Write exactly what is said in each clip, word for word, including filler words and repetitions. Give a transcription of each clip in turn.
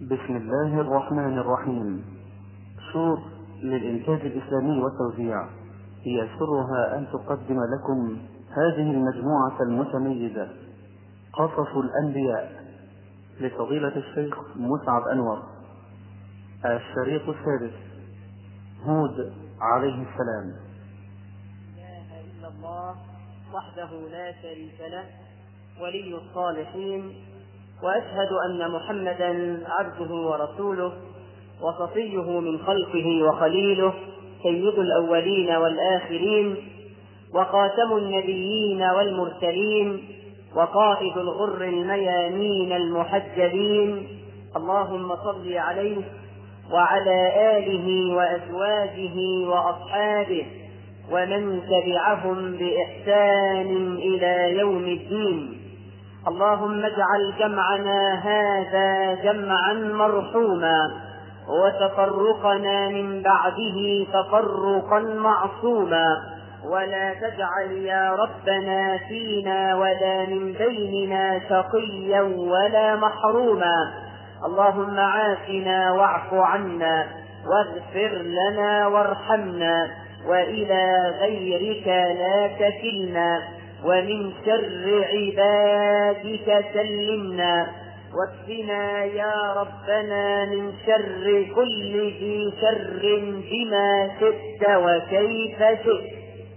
بسم الله الرحمن الرحيم. شور للإنتاج الإسلامي والتوزيع هي سرها أن تقدم لكم هذه المجموعة المتميزة قصص الأنبياء لفضيلة الشيخ مسعد أنور. الشريط السادس، هود عليه السلام. لا إله إلا الله وحده لا شريك له ولي الصالحين، وأشهد أن محمدا عبده ورسوله وصفيه من خلقه وخليله، سيد الأولين والآخرين وخاتم النبيين والمرسلين وقائد الغر الميامين المحجلين. اللهم صل عليه وعلى آله وأزواجه وأصحابه ومن تبعهم بإحسان إلى يوم الدين. اللهم اجعل جمعنا هذا جمعا مرحوما وتفرقنا من بعده تفرقا معصوما، ولا تجعل يا ربنا فينا ولا من بيننا شقيا ولا محروما. اللهم عافنا واعف عنا واغفر لنا وارحمنا، وإلى غيرك لا تكلنا، ومن شر عبادك سلمنا، واكفنا يا ربنا من شر كل ذي شر بما شئت وكيف شئت.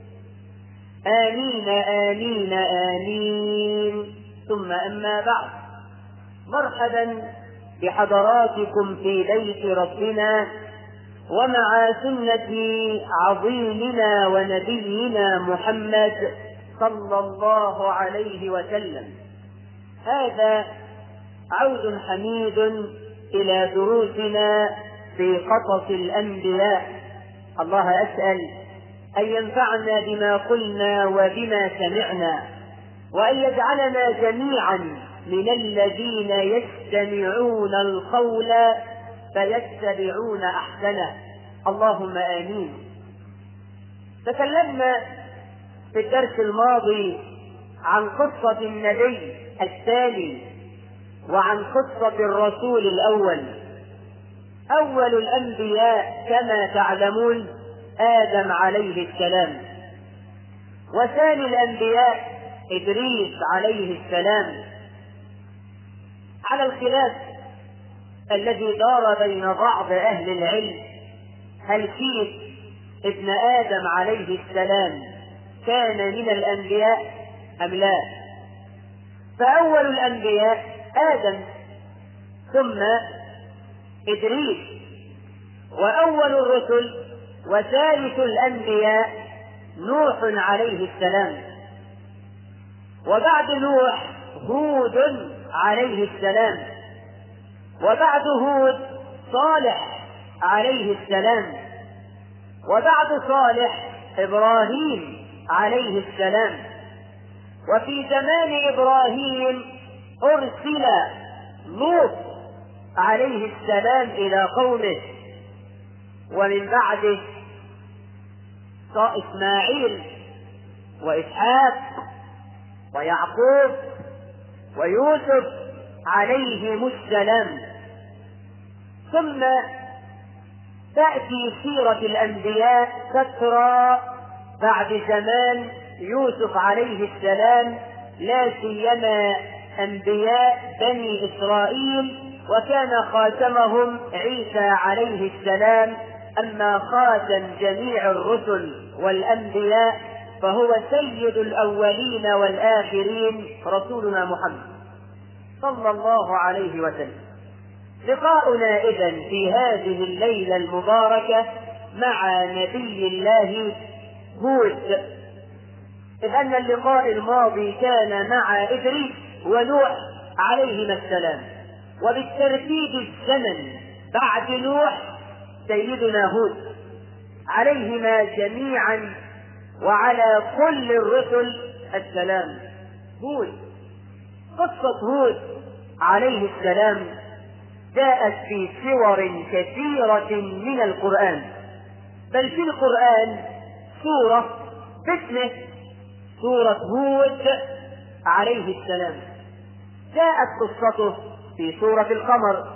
آمين آمين آمين. ثم أما بعد، مرحبا بحضراتكم في بيت ربنا ومع سنة عظيمنا ونبينا محمد صلى الله عليه وسلم. هذا عود حميد إلى دروسنا في قصص الأنبياء. الله أسأل أن ينفعنا بما قلنا وبما سمعنا، وأن يجعلنا جميعا من الذين يستمعون القول فيتبعون أحسنه. اللهم آمين. تكلمنا في الدرس الماضي عن قصة النبي الثاني وعن قصة الرسول الأول. أول الأنبياء كما تعلمون آدم عليه السلام، وثاني الأنبياء إدريس عليه السلام، على الخلاف الذي دار بين بعض أهل العلم هل كيس ابن آدم عليه السلام كان من الأنبياء أم لا. فأول الأنبياء آدم، ثم إدريس، وأول الرسل وثالث الأنبياء نوح عليه السلام، وبعد نوح هود عليه السلام، وبعد هود صالح عليه السلام، وبعد صالح إبراهيم عليه السلام. وفي زمان إبراهيم أرسل لوط عليه السلام إلى قومه، ومن بعده إسماعيل وإسحاق ويعقوب ويوسف عليهم السلام. ثم تأتي سيرة الأنبياء تترى بعد زمان يوسف عليه السلام، لا سيما أنبياء بني إسرائيل، وكان خاتمهم عيسى عليه السلام. أما خاتم جميع الرسل والأنبياء فهو سيد الأولين والآخرين رسولنا محمد صلى الله عليه وسلم. لقاؤنا إذن في هذه الليلة المباركة مع نبي الله هود، إذ أن اللقاء الماضي كان مع إدريس ونوح عليهما السلام، وبالترتيب الزمن بعد نوح سيدنا هود عليهما جميعا وعلى كل الرسل السلام. هود، قصة هود عليه السلام جاءت في سور كثيرة من القرآن، بل في القرآن سورة باسمه سورة هود عليه السلام. جاءت قصته في سورة القمر،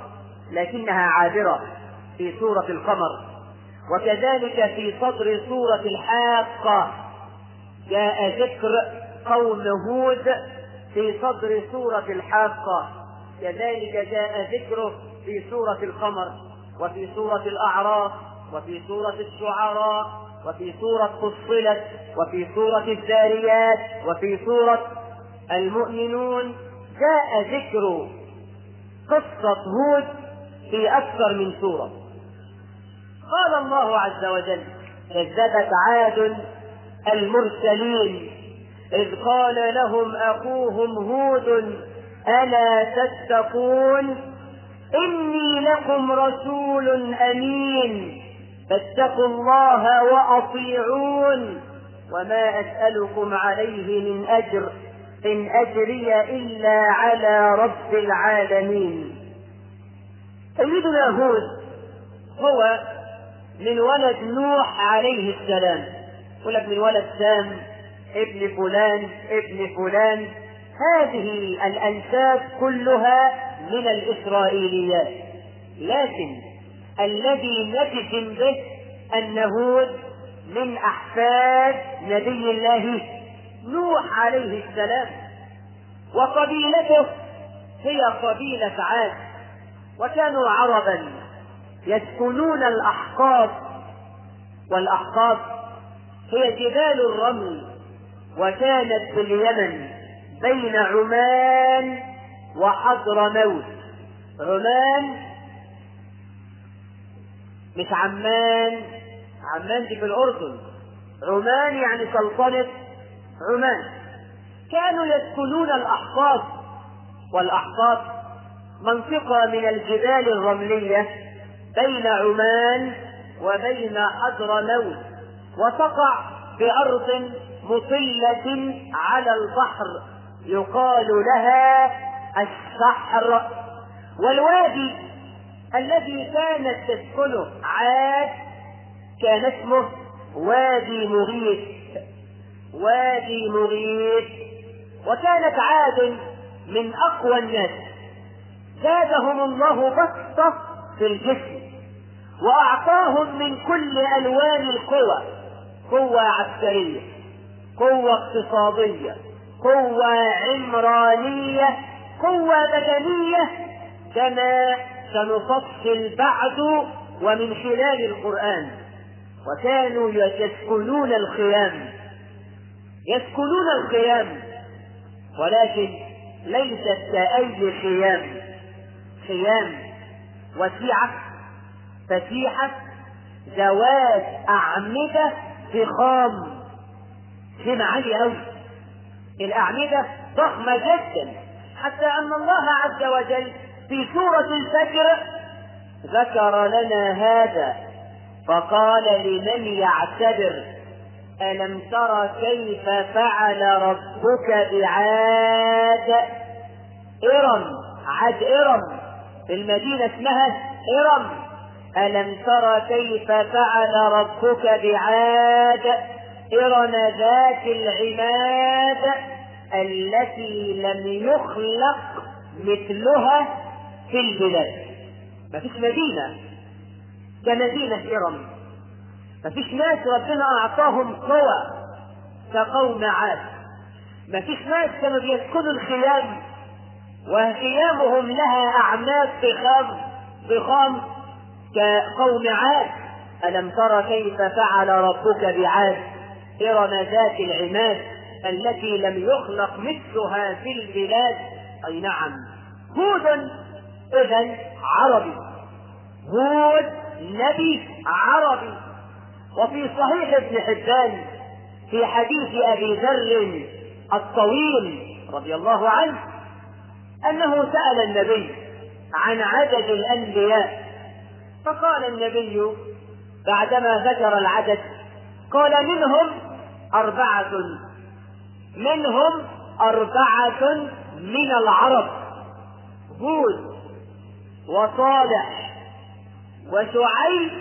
لكنها عابرة في سورة القمر. وكذلك في صدر سورة الحاقة جاء ذكر قوم هود في صدر سورة الحاقة، كذلك جاء ذكره في سورة القمر وفي سورة الأعراف وفي سورة الشعراء وفي سورة فصلت وفي سورة الذاريات وفي سورة المؤمنون. جاء ذكر قصة هود في أكثر من سورة. قال الله عز وجل: كذبت عاد المرسلين إذ قال لهم أخوهم هود ألا تتقون إني لكم رسول أمين فاتقوا الله وأطيعون وما أسألكم عليه من أجر إن أجري إلا على رب العالمين. سيدنا هود هو من ولد نوح عليه السلام، يقول لك من ولد سام ابن فلان ابن فلان. هذه الأنساب كلها من الإسرائيليات، لكن الذي نجزم به أن هود من أحفاد نبي الله نوح عليه السلام، وقبيلته هي قبيلة عاد، وكانوا عربا يسكنون الأحقاف، والأحقاف هي جبال الرمل، وكانت في اليمن بين عمان وحضرموت. عمان مش عمان، عمان دي في الأردن، عمان يعني سلطنة عمان. كانوا يسكنون الأحقاف، والأحقاف منطقة من الجبال الرملية بين عمان وبين حضرموت، وتقع بأرض مطلة على البحر يقال لها السحر. والوادي الذي كانت تسكنه عاد كان اسمه وادي مغيث، وادي مغيث. وكانت عاد من أقوى الناس، زادهم الله بسطة في الجسم، وأعطاهم من كل ألوان القوى، قوة عسكرية، قوة اقتصادية، قوة عمرانية، قوة بدنية، كما سنفصل بعد ومن خلال القرآن. وكانوا يسكنون الخيام، يسكنون الخيام، ولكن ليست كأي خيام، خيام وسيعة فسيحة ذوات أعمدة فخام، خيمة عالية أوي، الأعمدة ضخمة جدا، حتى أن الله عز وجل في سورة الفجر ذكر لنا هذا فقال لمن يعتبر: ألم تر كيف فعل ربك بعاد إرم. عاد إرم في المدينة اسمها إرم. ألم تر كيف فعل ربك بعاد إرم ذات العماد التي لم يخلق مثلها في البلاد. ما فيش مدينة كمدينة إرم، ما فيش ناس ربنا أعطاهم قوى كقوم عاد، ما فيش ناس كانوا بيسكنوا الخيام وخيامهم لها أعماد فخام فخام كقوم عاد. ألم تر كيف فعل ربك بعاد إرم ذات العماد التي لم يخلق مثلها في البلاد. أي نعم، هود إذن عربي، هود نبي عربي. وفي صحيح ابن حبان في حديث أبي ذر الطويل رضي الله عنه أنه سأل النبي عن عدد الأنبياء، فقال النبي بعدما ذكر العدد قال: منهم أربعة، منهم أربعة من العرب، هود وصالح وشعيب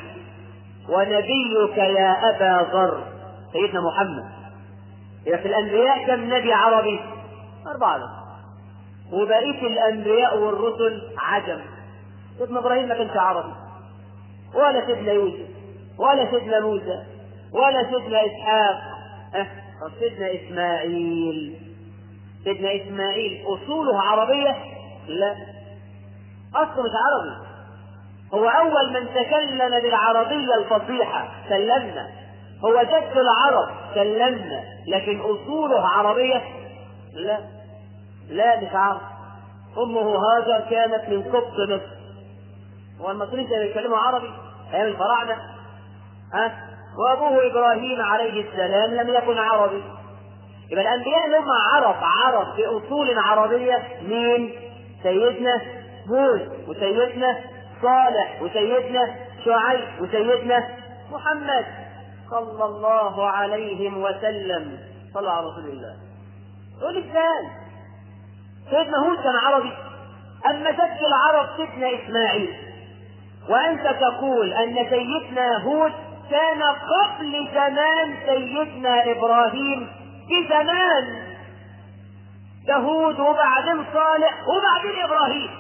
ونبيك يا أبا ذر سيدنا محمد. إذا في الأنبياء كم نبي عربي؟ أربعة، وبقية الأنبياء والرسل عجم. سيدنا إبراهيم ما كانش عربي، ولا سيدنا يوسف، ولا سيدنا موسى، ولا سيدنا إسحاق. أه سيدنا إسماعيل، سيدنا إسماعيل أصوله عربية؟ لا، أصله مش عربي. هو أول من تكلم بالعربية الفصيحة سلمنا، هو جد العرب سلمنا، لكن أصوله عربية؟ لا لا مش عرب. أمه هاجر كانت من قبط مصر، والمصريين كانوا يتكلموا عربي أيام الفراعنة. ها وأبوه إبراهيم عليه السلام لم يكن عربي. يبقى الأنبياء اللي هم عرب عرب بأصول عربية مين؟ سيدنا هود، وسيدنا صالح، وسيدنا شعيب، وسيدنا محمد صلى الله عليه وسلم. صلى على رسول الله. يقول ازاي سيدنا هود كان عربي؟ أما جد العرب سيدنا إسماعيل، وأنت تقول أن سيدنا هود كان قبل زمان سيدنا إبراهيم بزمان، داود وبعدين صالح وبعدين إبراهيم.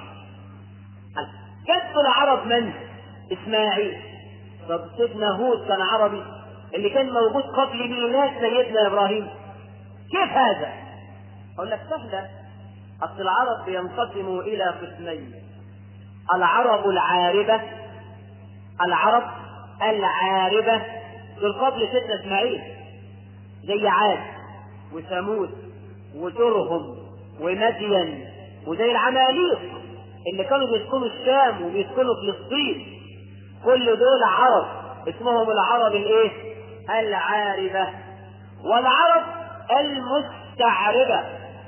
جد العرب من؟ إسماعيل. طب سيدنا هود كان عربي اللي كان موجود قبل ميلاد سيدنا إبراهيم، كيف هذا؟ أقول لك سهلة. أصل العرب بينقسموا إلى قسمين: العرب العاربة، العرب العاربة دول قبل سيدنا إسماعيل، زي عاد وثمود وترهم ومدين، وزي العماليق اللي كانوا بيسكنوا الشام وبيسكنوا فلسطين. كل دول عرب اسمهم العرب الايه؟ العاربة. والعرب المستعربة،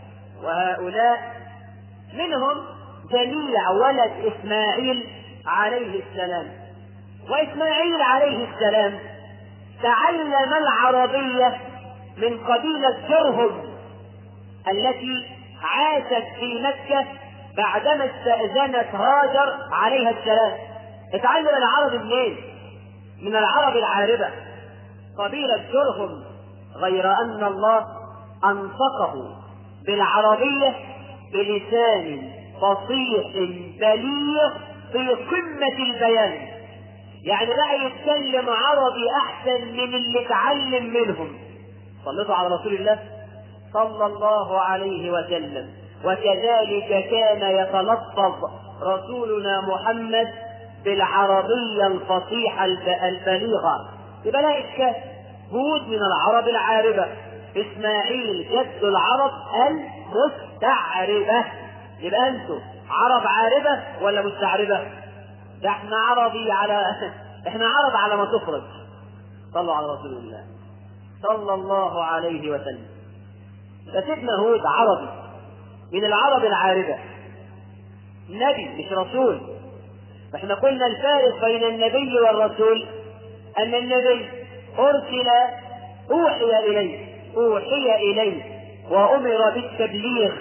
وهؤلاء منهم جميع ولد إسماعيل عليه السلام. وإسماعيل عليه السلام تعلم العربية من قبيلة جرهم التي عاشت في مكة بعدما استأذنت هاجر عليها السلام. اتعلم العربي منين؟ من العرب العاربة، قبيلة جرهم، غير أن الله أنطقه بالعربية بلسان فصيح بليغ في قمة البيان. يعني بقى يتكلم عربي أحسن من اللي اتعلم منهم. صلوا على رسول الله صلى الله عليه وسلم. وكذلك كان يتلفظ رسولنا محمد بالعربية الفصيحة البليغة. يبقى لا إشكال، هود من العرب العاربة، إسماعيل جد العرب المستعربة. يبقى أنتم عرب عاربة ولا مستعربة؟ ده احنا عربي على احنا عرب على ما تخرج. صلوا على رسول الله صلى الله عليه وسلم. فسيدنا هود عربي من العرب العاربة، نبي مش رسول. فاحنا قلنا الفارق بين النبي والرسول ان النبي ارسل اوحي اليه اوحي اليه وامر بالتبليغ،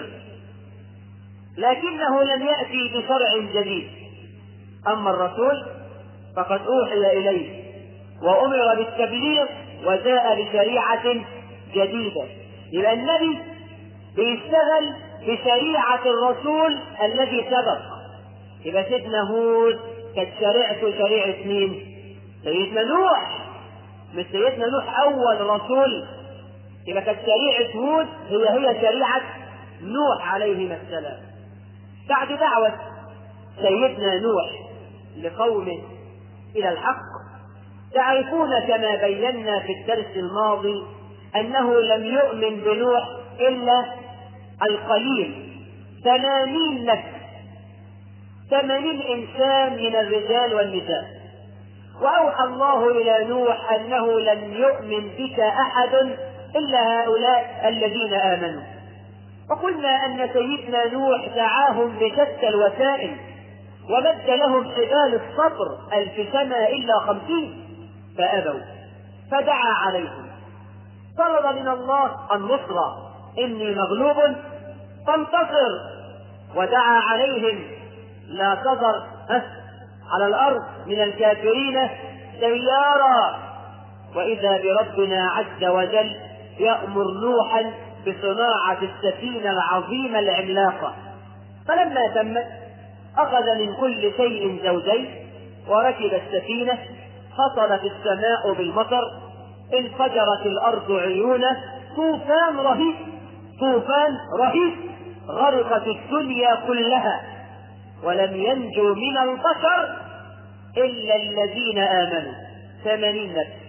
لكنه لم يأتي بشرع جديد. اما الرسول فقد اوحي اليه وامر بالتبليغ وجاء بشريعة جديدة. يبقى النبي بيشتغل بشريعة الرسول الذي سبق. يبقى سيدنا هود كانت شريعته شريعة مين؟ سيدنا نوح، مش سيدنا نوح أول رسول. يبقى كانت شريعة هود هي هي شريعة نوح عليه السلام. بعد دعوة سيدنا نوح لقومه إلى الحق، تعرفون كما بينا في الدرس الماضي أنه لم يؤمن بنوح إلا القليل، ثمانين نفس، ثمانين إنسان من الرجال والنساء. وأوحى الله إلى نوح أنه لن يؤمن بك أحد إلا هؤلاء الذين آمنوا. وقلنا أن سيدنا نوح دعاهم بشتى الوسائل ومد لهم حبال الصبر ألف سنة إلا خمسين فأبوا، فدعا عليهم، طلب من الله النصرة، إني مغلوب فانتصر، ودعا عليهم لا تذر على الأرض من الكافرين ديارا. وإذا بربنا عز وجل يأمر نوحا بصناعة السفينة العظيمة العملاقة. فلما تمت أخذ من كل شيء زوجين وركب السفينة، فصلت السماء بالمطر، انفجرت الأرض عيونا، طوفان رهيب طوفان رهيب غرقت الدنيا كلها، ولم ينجو من البشر إلا الذين آمنوا، ثمانين نفس.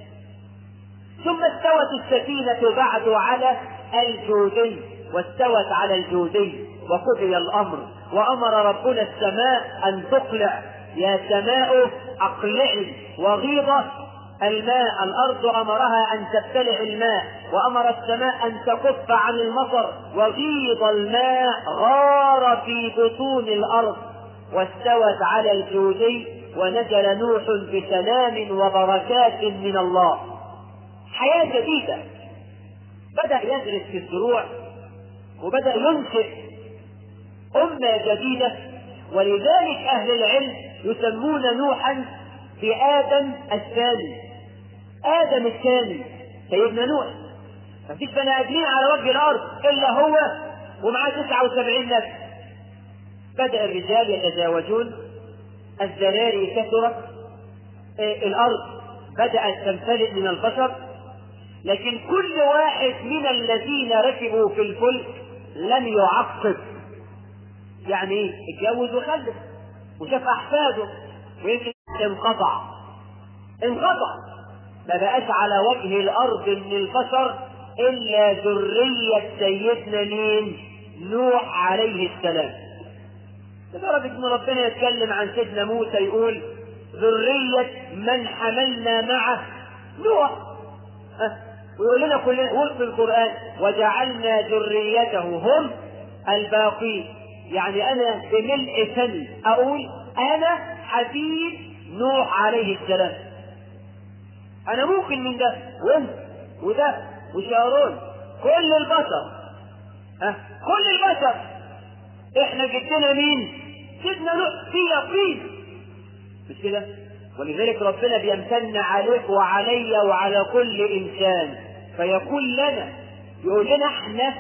ثم استوت السفينة بعد على الجودي، واستوت على الجودي وقضي الأمر، وأمر ربنا السماء أن تقلع، يا سماء أقلعي وغيض الماء، الأرض أمرها أن تبتلع الماء، وأمر السماء أن تكف عن المطر، وغيض الماء غار في بطون الأرض، واستوت على الجودي، ونزل نوح بسلام وبركات من الله. حياة جديدة، بدأ يدرس في الزروع، وبدأ ينشئ أمة جديدة. ولذلك أهل العلم يسمون نوحا بآدم الثاني، آدم الثاني سيدنا نوح. مفيش بني آدمين على وجه الأرض إلا هو ومعاه تسعة وسبعين نفس. بدأ الرجال يتزاوجون، الذراري كثرت، الأرض بدأت تمتلئ من البشر، لكن كل واحد من الذين ركبوا في الفلك لم يعقب. يعني ايه؟ اتجوز وخلف وشاف احفاده، ويمكن انقطع انقطع ما بقاش على وجه الارض من البشر الا ذرية سيدنا مين؟ نوح عليه السلام. لدرجة ان ربنا يتكلم عن سيدنا موسى يقول ذرية من حملنا معه نوح، ويقول لنا كلنا في القرآن وجعلنا ذريته هم الباقين. يعني أنا بملء فمي أقول أنا حفيد نوح عليه السلام. أنا ممكن من ده وانت وده وشارون، كل البشر، ها كل البشر احنا جدنا مين؟ سيدنا نوح في يقين، مش كده؟ ولذلك ربنا بيمتن عليك وعلي وعلى كل إنسان فيقول لنا، يقول لنا احنا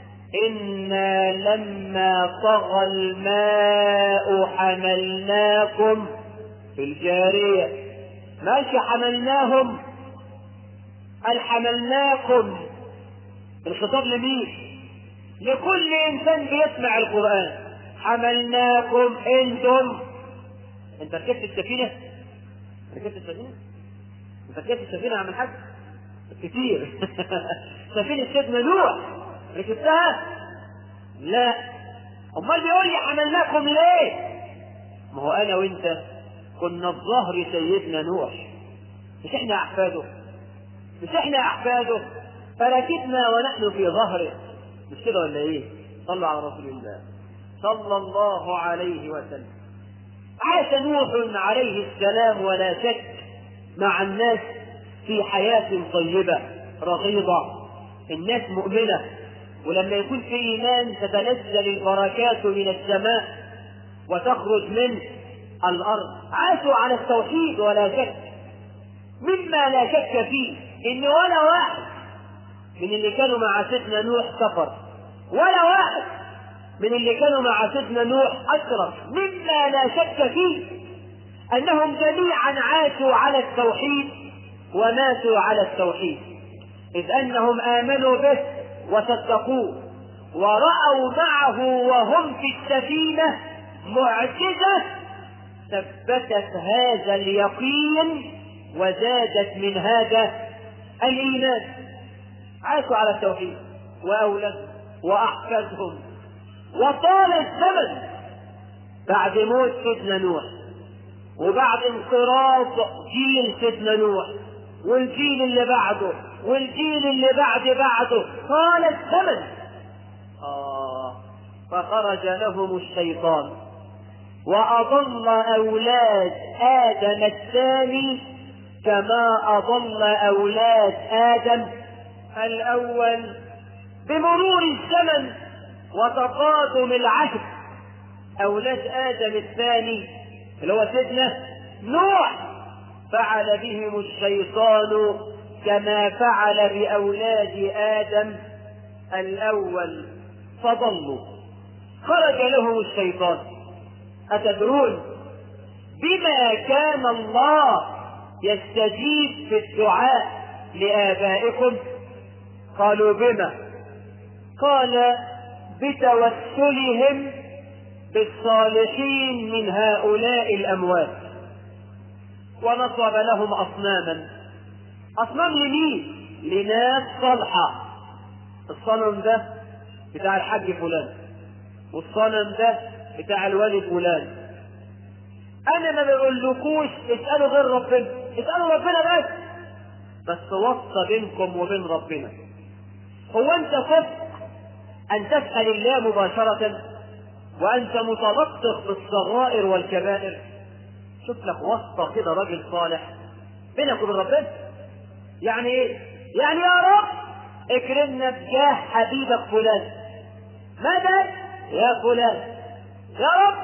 إنا لما طغى الماء حملناكم في الجارية. ماشي حملناهم، قال حملناكم، الخطاب لمين؟ لكل إنسان بيسمع القرآن. حملناكم انتم. انت ركبت السفينة؟ ركبت السفينة؟ انت ركبت السفينة عم الحاج؟ كتير. سفينة سيدنا نوح ركبتها؟ لا. امال بيقول لي حملناكم ليه؟ ما هو انا وانت كنا في ظهر سيدنا نوح، مش احنا احفاده؟ مش احنا احفاده؟ فركبنا ونحن في ظهره، مش كده ولا ايه؟ صلوا على رسول الله صلى الله عليه وسلم. عاش نوح عليه السلام ولا شك مع الناس في حياة طيبة رغيضة، الناس مؤمنة، ولما يكون في إيمان تتنزل البركات من السماء وتخرج من الأرض. عاشوا على التوحيد ولا شك، مما لا شك فيه إن ولا واحد من اللي كانوا مع سيدنا نوح كفر، ولا واحد من اللي كانوا مع سيدنا نوح أشرك. مما لا شك فيه أنهم جميعا عاشوا على التوحيد وماتوا على التوحيد، إذ أنهم آمنوا به وصدقوه ورأوا معه وهم في السفينة معجزة ثبتت هذا اليقين وزادت من هذا الإيمان. عاشوا على التوحيد وأولادهم وأحفادهم، وطال الزمن بعد موت سيدنا نوح وبعد انقراض جيل سيدنا نوح والجيل اللي بعده والجيل اللي بعد بعده، طال الزمن. آه فخرج لهم الشيطان وأضل أولاد آدم الثاني كما أضل أولاد آدم الأول بمرور الزمن وتقادم العهد. أولاد آدم الثاني اللي هو سيدنا نوح فعل بهم الشيطان كما فعل بأولاد آدم الأول فضلوا. خرج لهم الشيطان أتدرون بما كان الله يستجيب في الدعاء لآبائكم؟ قالوا بما؟ قال بتوسلهم بالصالحين من هؤلاء الأموات، ونصب لهم أصناما. أصنام لمين؟ لناس صالحة. الصنم ده بتاع الحاج فلان، والصنم ده بتاع الوالي فلان. أنا ما بقولكوش اسألوا غير ربنا، اسألوا ربنا بس، بس وصى بينكم وبين ربنا. هو أنت صدق أن تسأل الله مباشرة وأنت متلطخ بالصغائر والكبائر؟ شوف لك واسطة كده، راجل صالح بينك وبين ربنا. يعني ايه؟ يعني يا رب اكرمنا بجاه حبيبك فلان. ماذا يا فلان؟ يا رب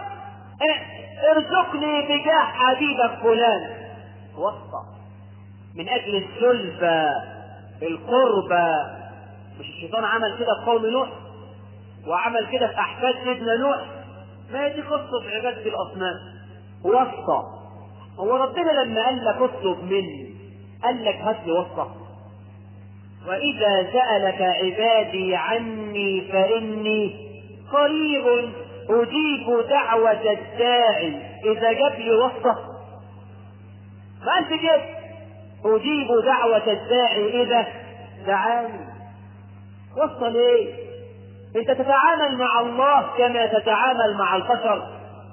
ارزقني بجاه حبيبك فلان. واسطة من اجل السلفة القربة. مش الشيطان عمل كده في قوم نوح وعمل كده في احفاد سيدنا نوح؟ ما دي قصة عبادة الاصنام. واسطة. هو ربنا لما قال لك اطلب مني قال لك هات لي واسطة؟ وإذا سألك عبادي عني فإني قريب أجيب دعوة الداعي إذا جاب لي واسطة. ما أنت جبت أجيب دعوة الداعي إذا دعاني. واسطة ليه؟ أنت تتعامل مع الله كما تتعامل مع البشر.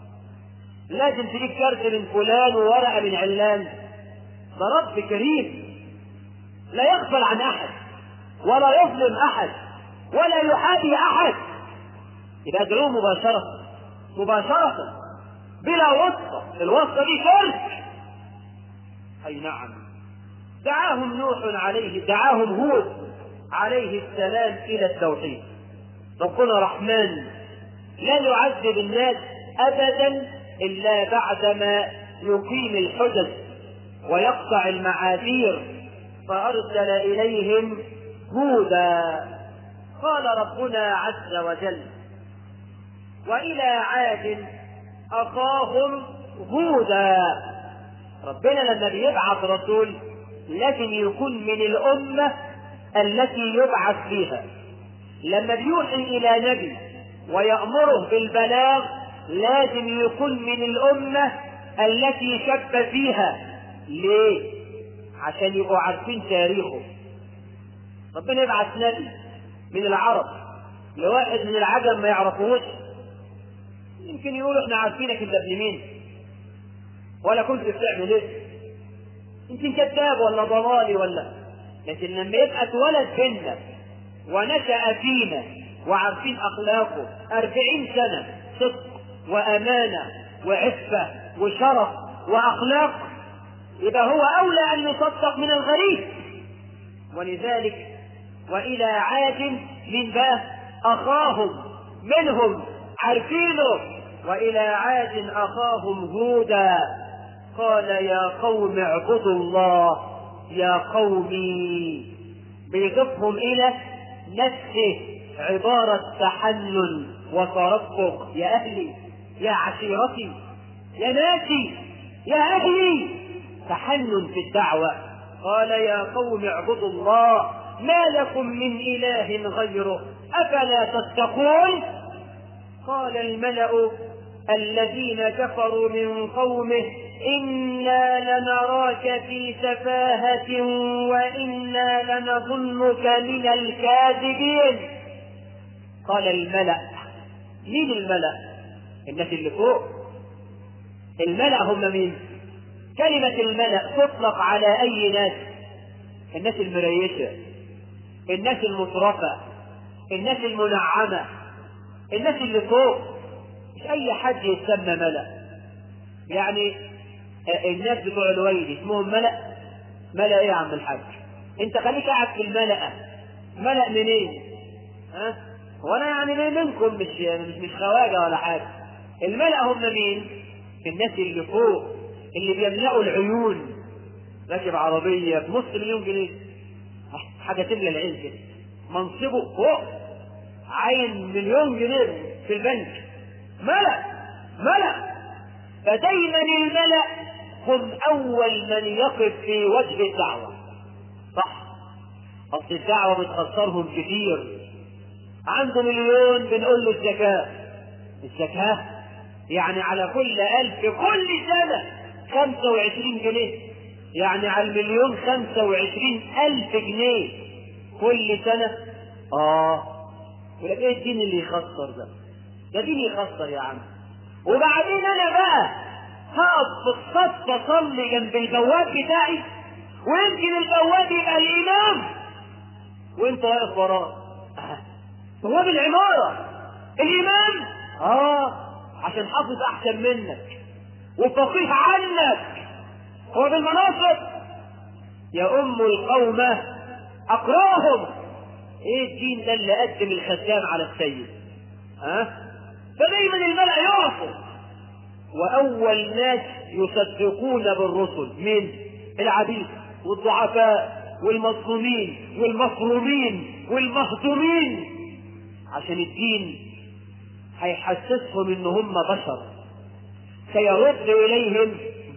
لازم تجيب كارت من فلان وورقة من علان. ده رب كريم لا يغفل عن أحد ولا يظلم أحد ولا يحابي أحد. يبقى ادعوه مباشرة مباشرة بلا واسطة. الواسطة دي شرك. أي نعم. دعاهم نوح عليه دعاهم هود عليه السلام إلى التوحيد. ربنا رحمن لا يعذب الناس أبدا إلا بعدما يقيم الحجج ويقطع المعاذير، فأرسل إليهم هودا. قال ربنا عز وجل: وإلى عاد أخاهم هودا. ربنا لما بيبعث رسول لازم يكون من الأمة التي يبعث فيها. لما بيوحي إلى نبي ويأمره بالبلاغ لازم يكون من الأمة التي شب فيها. ليه؟ عشان يبقوا عارفين تاريخه. ربنا يبعث نبي من العرب لواحد من العجم ما يعرفوش، يمكن يقولوا احنا عارفينك انت ابن مين ولا كنت بتعمل ايه، يمكن كذاب ولا ضلالي ولا. لكن لما يبقى اتولد بينا ونشأ فينا وعارفين اخلاقه أربعين سنة صدق وامانة وعفة وشرف واخلاق، يبقى هو اولى ان يصدق من الغريب. ولذلك والى عاد من بقى اخاهم منهم عارفينه. والى عاد اخاهم هودا قال يا قوم اعبدوا الله. يا قومي بيضيفهم الى نفسه عبارة تحنن وترفق. يا اهلي يا عشيرتي يا ناسي يا اهلي. تحنن في الدعوة. قال يا قوم اعبدوا الله ما لكم من اله غيره افلا تتقون. قال الملأ الذين كفروا من قومه إنا لنراك في سفاهة وإنا لنظنك من الكاذبين. قال الملأ. مين الملأ؟ الناس اللي فوق. الملأ هم مين؟ كلمة الملأ تطلق على أي ناس؟ الناس المريشة، الناس المترفة، الناس المنعمة، الناس اللي فوق. مش أي حد يسمى ملأ. يعني الناس بتوع الويل اسمهم ملأ. ملأ ايه يا عم الحاج؟ انت خليك قاعد في الملأ. ملأ منين؟ ها؟ وانا يعني ليه منكم؟ مش مش مش خواجه ولا حاجه. الملأ هم مين؟ الناس اللي فوق اللي بيملأوا العيون. راكب عربيه بنص مليون جنيه، حاجه تملى العين كده. منصبه فوق عين مليون جنيه في البنك. ملأ ملأ فدايما الملأ هم أول من يقف في وجه الدعوة. صح، أصل الدعوة بتخسرهم كتير. عنده مليون بنقول له الزكاة. الزكاة يعني على كل ألف كل سنة خمسة وعشرين جنيه، يعني على المليون خمسة وعشرين ألف جنيه كل سنة. آه ولكن إيه الدين اللي يخسر ده؟ ده دين يخسر يا عم. وبعدين أنا بقى هقف في الصف أصلي جنب البواب بتاعي، ويمكن البواب يبقى الإمام وأنت واقف وراه. بواب العمارة الإمام، آه عشان حافظ أحسن منك وفقيه عنك. هو بالمناصب يؤم القوم أقراهم. إيه الدين ده اللي قدم الخدام على السيد؟ ها أه؟ فدايما الملأ يعصر، وأول ناس يصدقون بالرسل من العبيد والضعفاء والمظلومين والمفرومين والمهضومين، عشان الدين هيحسسهم ان هم بشر، سيرد اليهم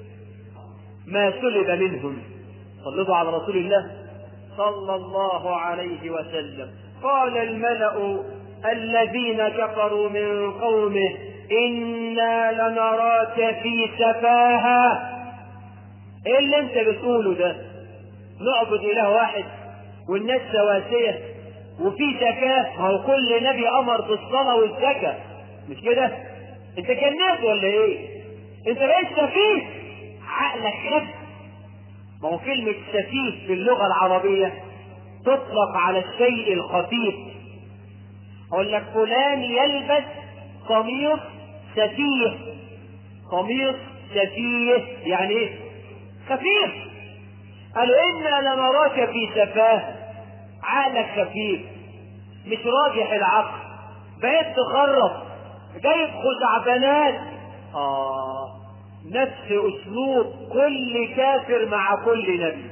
ما سلب منهم. صلوا على رسول الله صلى الله عليه وسلم. قال الملأ الذين كفروا من قومه إنا لنراك في سفاهة. ايه اللي انت بتقوله ده؟ نعبد اله واحد والناس سواسية وفي زكاة؟ هو كل نبي امر بالصلاة والزكاة، مش كده؟ انت جنات ولا ايه؟ انت بقيت سفيه، عقلك خف. ما هو كلمة سفيه في اللغة العربية تطلق على الشيء الخفيف. اقول لك فلان يلبس قميص سفيه. قميص سفيه يعني ايه؟ خفيف. قالوا إنا لنراك في سفاهة، عقلك خفيف، مش راجح العقل، بقيت تخرف، جايب خزعبلات. آه نفس أسلوب كل كافر مع كل نبي.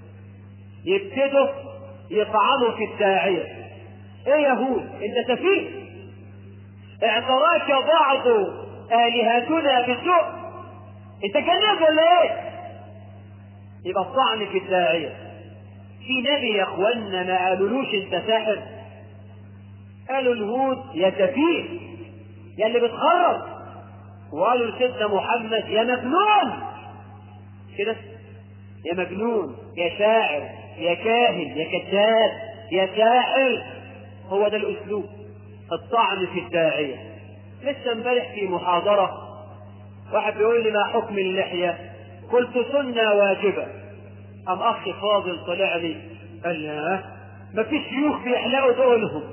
يبتدوا يطعنوا في الداعية. إيه يهود أنت سفيه؟ اعتراك بعض آلهتنا بسوء، أنت كذاب ولا إيه؟ يبقى الطعن في الداعية. في نبي يا اخوانا ما قالولوش انت ساحر؟ قالوا الهود يا سفيه يا اللي بتخرب، وقالوا لسيدنا محمد يا مجنون كده، يا مجنون يا شاعر يا كاهن يا كذاب يا ساحر. هو ده الاسلوب، الطعن في الداعية. لسه امبارح في محاضرة واحد بيقول لي ما حكم اللحية؟ قلت سنة واجبة. أم أخ فاضل طلع لي قال لي ها ما فيش شيوخ بيحلقوا دقنهم.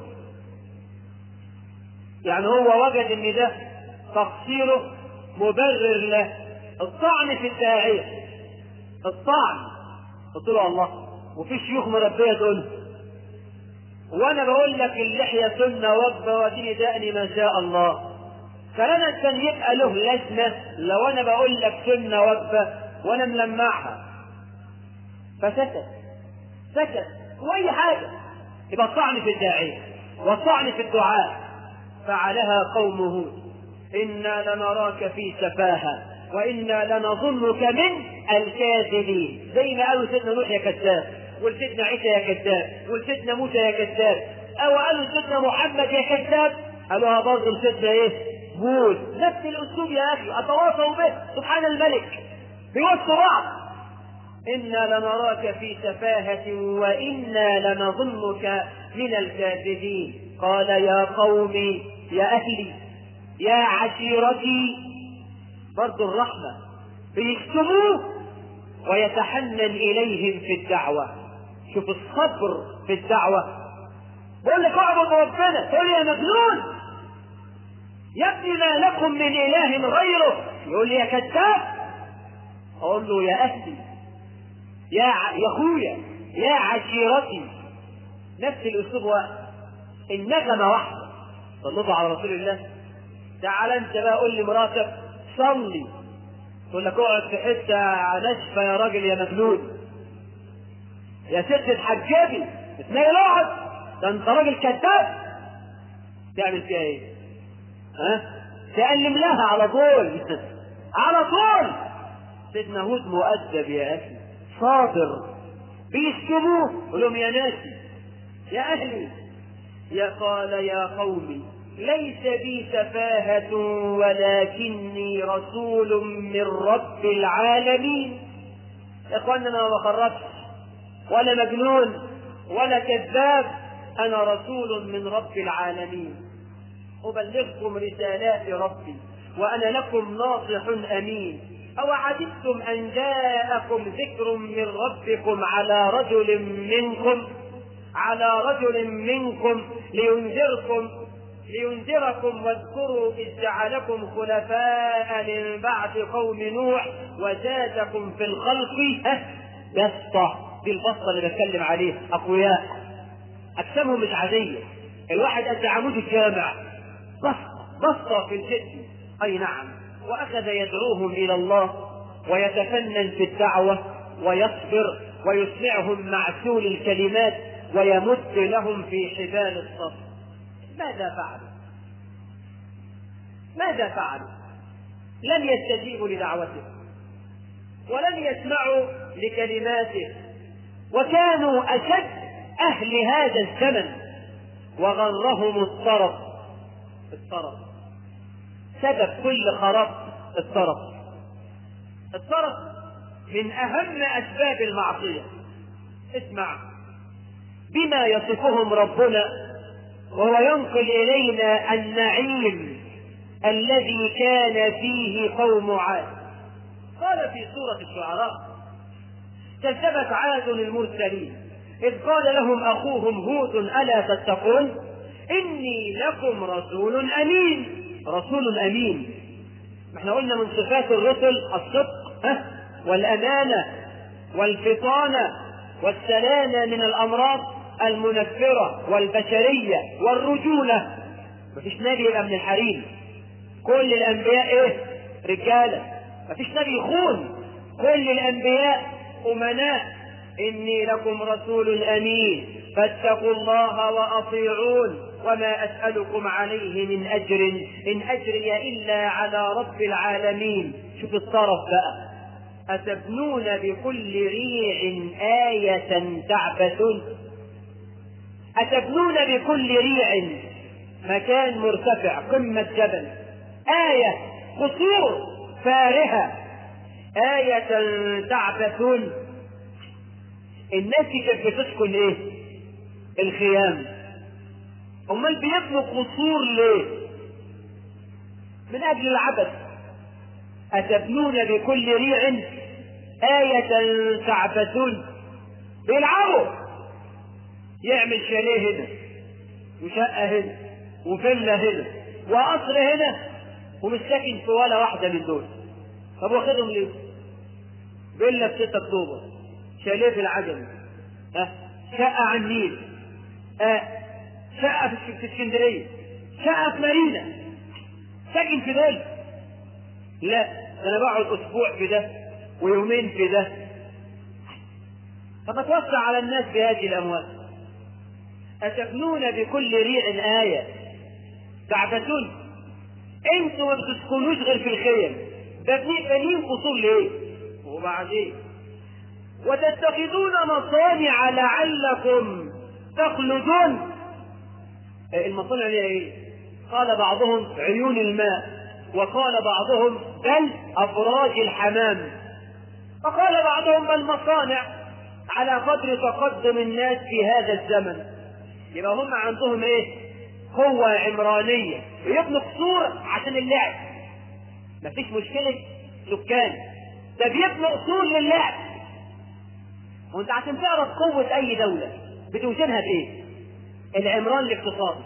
يعني هو وجد ان ده تقصيره مبرر له. الطعن في الداعية، الطعن. قلت له الله وفي شيوخ مربية دقنهم، وانا بقول لك اللحية سنة واجبة ودين دقني ما شاء الله. فلنا كان يبقى له لازمة لو انا بقول لك سنة واجبة وانا ملمعها. فسكت سكت واي حاجة. يبقى الطعن في الداعية والطعن في الدعاء. فعلها قومه إنا لنراك في سفاهة وإنا لنظنك من الكاذبين. زي ما قالوا سيدنا نوح يا كذاب، ولسيدنا عيسى يا كذاب، ولسيدنا موسى يا كذاب، أو قالوا سيدنا محمد يا كذاب، قالوها برضه لسيدنا إيه؟ هود. نفس الأسلوب يا أخي، أتواصوا به. سبحان الملك بيوصوا بعض. إنا لنراك في سفاهة وإنا لنظنك من الكاذبين. قال يا قومي يا أهلي يا عشيرتي. برضو الرحمة، بيشتموه ويتحنن إليهم في الدعوة. شوف الصبر في الدعوة. بقول لك اعبد ربنا، تقول يا مجنون يا ابني ما لكم من إله غيره. يقول لي يا كذاب. أقول له يا أهلي يا ع... يا اخويا يا عشيرتي. نفس الاسلوب واحد، النغمه واحده. صلوا على رسول الله. تعال انت بقى قول لي مراتك صلي، تقول لك اقعد في حته ناشفه يا راجل يا مجنون. يا ست اتحجبي اتنين اقعد، ده انت راجل كذاب. تعمل فيها ايه؟ ها؟ تألم لها على طول. على طول. سيدنا هود مؤدب يا أخي، صابر، بيشتموه يقول لهم يا ناسي يا أهلي، يا قال يا قومي ليس بي سفاهة ولكني رسول من رب العالمين. يا اخوانا انا ما بخرجش ولا مجنون ولا كذاب، انا رسول من رب العالمين ابلغكم رسالات ربي وانا لكم ناصح امين. او عجبتم ان جاءكم ذكر من ربكم على رجل منكم على رجل منكم لينذركم لينذركم واذكروا إذ جعلكم خلفاء من بعد قوم نوح وزادكم في الخلق بسطة. دي البسطة اللي بتكلم عليه، أقوياء أجسامهم مش عادية، الواحد قد عمود الجامع، بسطة بسطة في الجسم. أي نعم. وأخذ يدعوهم إلى الله ويتفنن في الدعوة ويصبر ويسمعهم معسول الكلمات ويمد لهم في حبال الصبر. ماذا فعلوا؟ ماذا فعلوا؟ لم يستجيبوا لدعوته ولم يسمعوا لكلماته، وكانوا أشد أهل هذا الزمن وغرهم الطرف. الطرف سبب كل خراب الطرف. الطرف من أهم أسباب المعصية. اسمع بما يصفهم ربنا وهو ينقل إلينا النعيم الذي كان فيه قوم عاد. قال في سورة الشعراء كذبت عاد المرسلين إذ قال لهم أخوهم هود ألا تتقون إني لكم رسول أمين. رسول أمين، ما احنا قلنا من صفات الرسل الصدق ها والأمانة والفطانة والسلامة من الأمراض المنفرة والبشرية والرجولة. مفيش نبي يبقى من الحريم، كل الأنبياء إيه؟ رجالة. مفيش نبي يخون، كل الأنبياء أمناء. إني لكم رسول أمين فاتقوا الله وأطيعون وما أسألكم عليه من أجر إن أجري إلا على رب العالمين. شوف الطرف بقى، أتبنون بكل ريع آية تعبثون. أتبنون بكل ريع، مكان مرتفع قمة جبل، آية قصور فارهة، آية تعبثون. الناس كانت بتسكن ايه؟ الخيام. امال بيبنوا قصور ليه؟ من اجل العبث. أتبنون بكل ريع آية تعبثون. بيلعبوا، يعمل شاليه هنا وشقة هنا وفيلا هنا وقصر هنا ومش ساكن في ولا واحدة من دول. طب واخدهم ليه؟ فيلا في ستة اكتوبر، شاليه في العجمي، أه؟ شقة على النيل، أه؟ شقة في اسكندرية، شقة في مارينا، ساكن في دول؟ لا، انا بقعد اسبوع في ده ويومين في ده. فبتوسع على الناس بهذه الاموال. أتبنون بكل ريع آية تعبثون. انتوا ما بتسكنوش غير في الخيم، بنين قصور ليه؟ وبعدين وتتخذون مصانع لعلكم تخلدون. المصانع ليها ايه؟ قال بعضهم عيون الماء، وقال بعضهم بل أبراج الحمام، وقال بعضهم بل مصانع على قدر تقدم الناس في هذا الزمن. يبقى هم عندهم ايه؟ قوة عمرانية، ويبنوا قصور عشان اللعب. مفيش مشكلة سكان، ده بيبنوا قصور للعب. وانت عشان تعرف قوة اي دولة بتوزنها بايه؟ العمران الاقتصادي،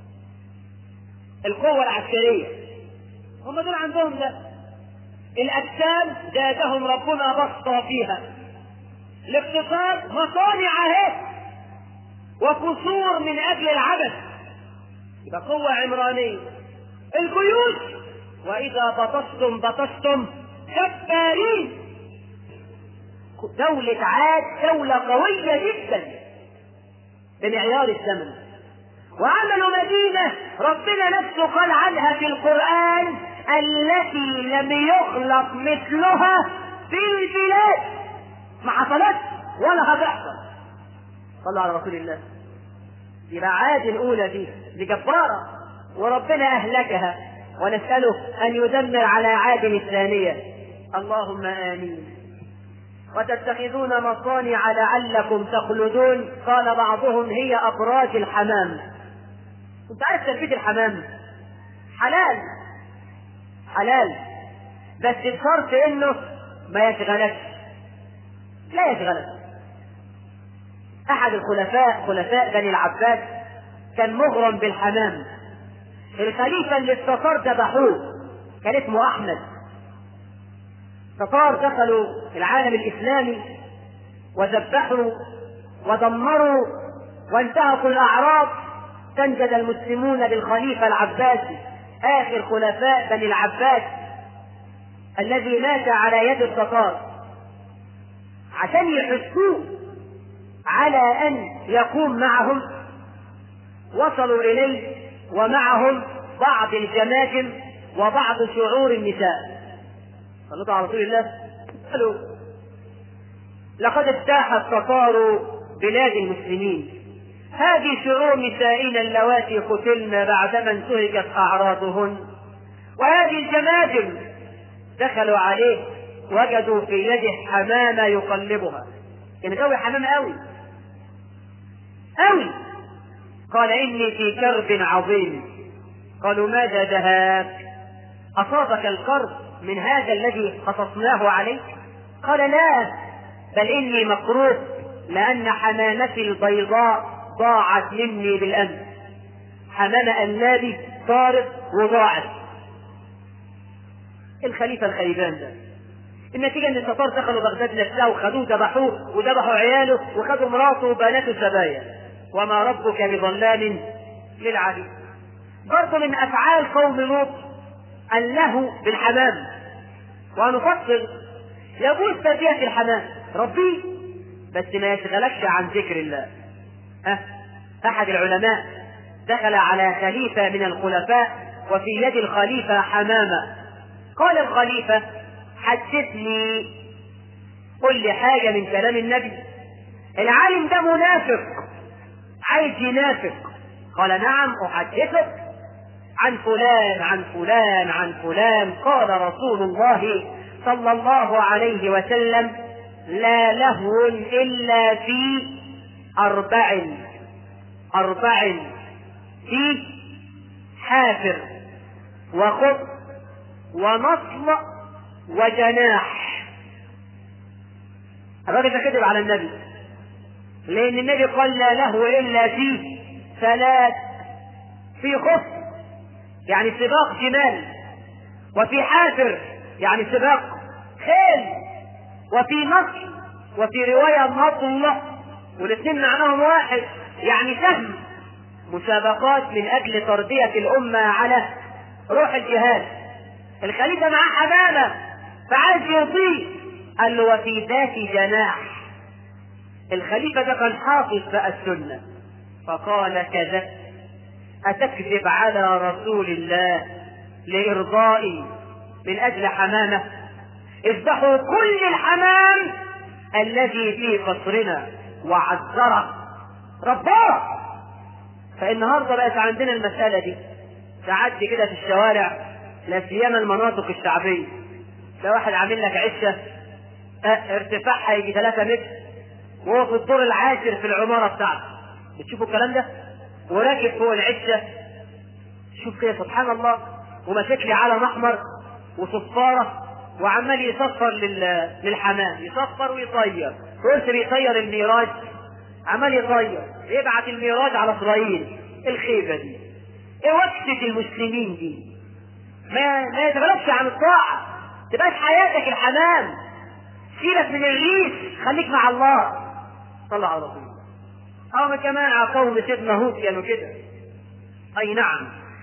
القوة العسكرية. هم دول عندهم ده. الاجسام زادهم ربنا بسطة فيها. الاقتصاد مصانع اهي وقصور من اجل العبث، يبقى قوة عمرانية. الجيوش واذا بطشتم بطشتم جبارين. دولة عاد دولة قوية جدا بمعيار الزمن، وعملوا مدينة ربنا نفسه قال عنها في القرآن التي لم يخلق مثلها في البلاد، ما حصلت ولا هتحصل. صلوا على رسول الله. يبقى عاد الأولى دي دي جبارة وربنا أهلكها، ونسأله أن يدمر على عاد الثانية. اللهم آمين. وتتخذون مصانع لعلكم تخلدون. قال بعضهم هي أبراج الحمام. كنت عارف تربية الحمام حلال حلال، بس بشرط انه ما يشغلك، لا يشغلك. احد الخلفاء خلفاء بني العباس كان مغرم بالحمام. الخليفة اللي التتار ذبحوه كان اسمه احمد. التتار دخلوا العالم الاسلامي وذبحوا ودمروا وانتهكوا الاعراض. تنجد المسلمون بالخليفة العباسي آخر خلفاء بني العباس الذي مات على يد التتار، عشان يحثوه على أن يقوم معهم. وصلوا إليه ومعهم بعض الجماجم وبعض شعور النساء. صلوا على رسول الله. قالوا لقد اجتاح التتار بلاد المسلمين، هذه شعور نسائنا اللواتي قتلن بعدما انتهكت أعراضهن، وهذه الجماجم دخلوا عليه وجدوا في يده حمامة يقلبها. كان قوي حمام قوي قوي. قال إني في كرب عظيم. قالوا ماذا دهاك؟ أصابك الكرب من هذا الذي قصصناه عليك؟ قال لا، بل إني مكروه لأن حمامتي البيضاء ضاعت مني بالأمس. حمامة أنابي طارت وضاعت. الخليفة الخيبان ده النتيجة ان التتار دخلوا بغداد نفسها وخدوه ذبحوه وذبحوا عياله وخدوا مراته وبناته سبايا. وما ربك بظلام للعبيد. برضه من افعال قوم لوط اللهو بالحمام. ونفصل يجوز تربية الحمام، ربيه بس ما يشغلكش عن ذكر الله. أه؟ احد العلماء دخل على خليفة من الخلفاء وفي يد الخليفة حمامة. قال الخليفة حدثني، قل لي حاجة من كلام النبي. العالم ده منافق عايز ينافق. قال نعم أحدثك عن فلان عن فلان عن فلان. قال رسول الله صلى الله عليه وسلم لا لهو إلا في أربع أربع في حافر وخط ونصل وجناح. الراجل ده كذب على النبي، لأن النبي قال لا لهو إلا في ثلاث: في خف يعني سباق جمال، وفي حافر يعني سباق خيل، وفي نصل، وفي رواية نصل، والاثنين معناهم واحد يعني سهم. مسابقات من أجل تربية الأمة على روح الجهاد. الخليفة معاه حمامة فعايز يطيع، قال له وفي ذات جناح. الخليفة ده كان حافظ بقى السنة فقال كذا أتكذب على رسول الله لإرضائي من أجل حمامة؟ اذبحوا كل الحمام الذي في قصرنا وعذره رباه. فالنهارده بقت عندنا المسألة دي تعدي كده في الشوارع، لا سيما المناطق الشعبية، لو واحد عامل لك عشة اه ارتفاعها يجي ثلاثة متر وهو في الدور العاشر في العمارة بتاعته. بتشوفوا الكلام ده؟ وراكب فوق العشة، شوف كده سبحان الله، وماسك لي علم احمر وصفارة وعمال يصفر للحمام، يصفر ويطير. قلت بيطير الميراج، عمال يطير يبعت الميراج على اسرائيل. الخيبة دي ايه؟ وكسة المسلمين دي ما ما يتغلبش عن الطاعة. تبقاش حياتك الحمام، سيبك من الريس، خليك مع الله. صلى على رسول الله. او كمان على قوم سيدنا هود كانوا كده. اي نعم،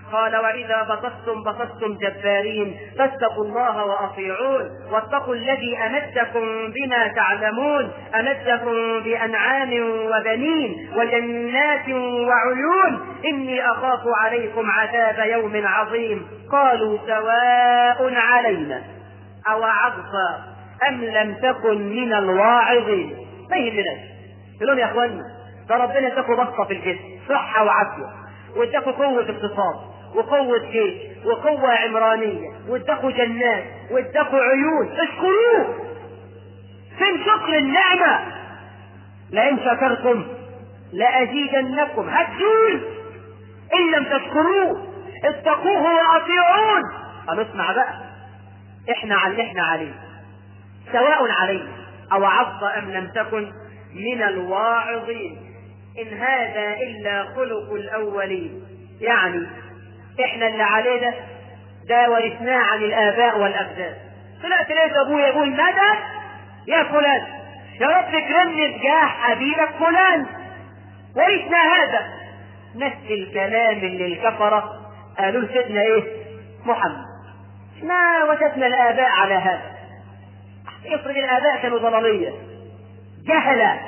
قال وإذا بطشتم بطشتم جبارين فاتقوا الله وأطيعون واتقوا الذي أمدكم بما تعلمون أمدكم بأنعام وبنين وجنات وعيون إني أخاف عليكم عذاب يوم عظيم. قالوا سواء علينا أوعظت أم لم تكن من الواعظين. ما يهمناش يقولون يا أخوانا ده ربنا اداكوا بسطة في الجسم صحة وعافية واداكوا قوة اقتصاد وقوة جيش وقوة عمرانية واداكوا جنات واداكوا عيون اشكروه. فين شكر النعمة؟ لئن شكرتم لأزيدنكم. هتزول إن لم تشكروه. اتقوه وأطيعون. هنسمع بقى احنا على اللي احنا عليه سواء علينا أوعظت أم لم تكن من الواعظين إن هذا إلا خلق الأولين. يعني إحنا اللي علينا ده ورثناه عن الآباء والأجداد. طلعت لقيت أبويا يقول مدد يا فلان يا رب اكرمني بجاه حبيبك فلان. ورثنا هذا. نفس الكلام اللي الكفرة قالوا سيدنا إيه محمد. ما وجدنا الآباء على هذا. افرض الآباء كانوا ضلالية جهلة.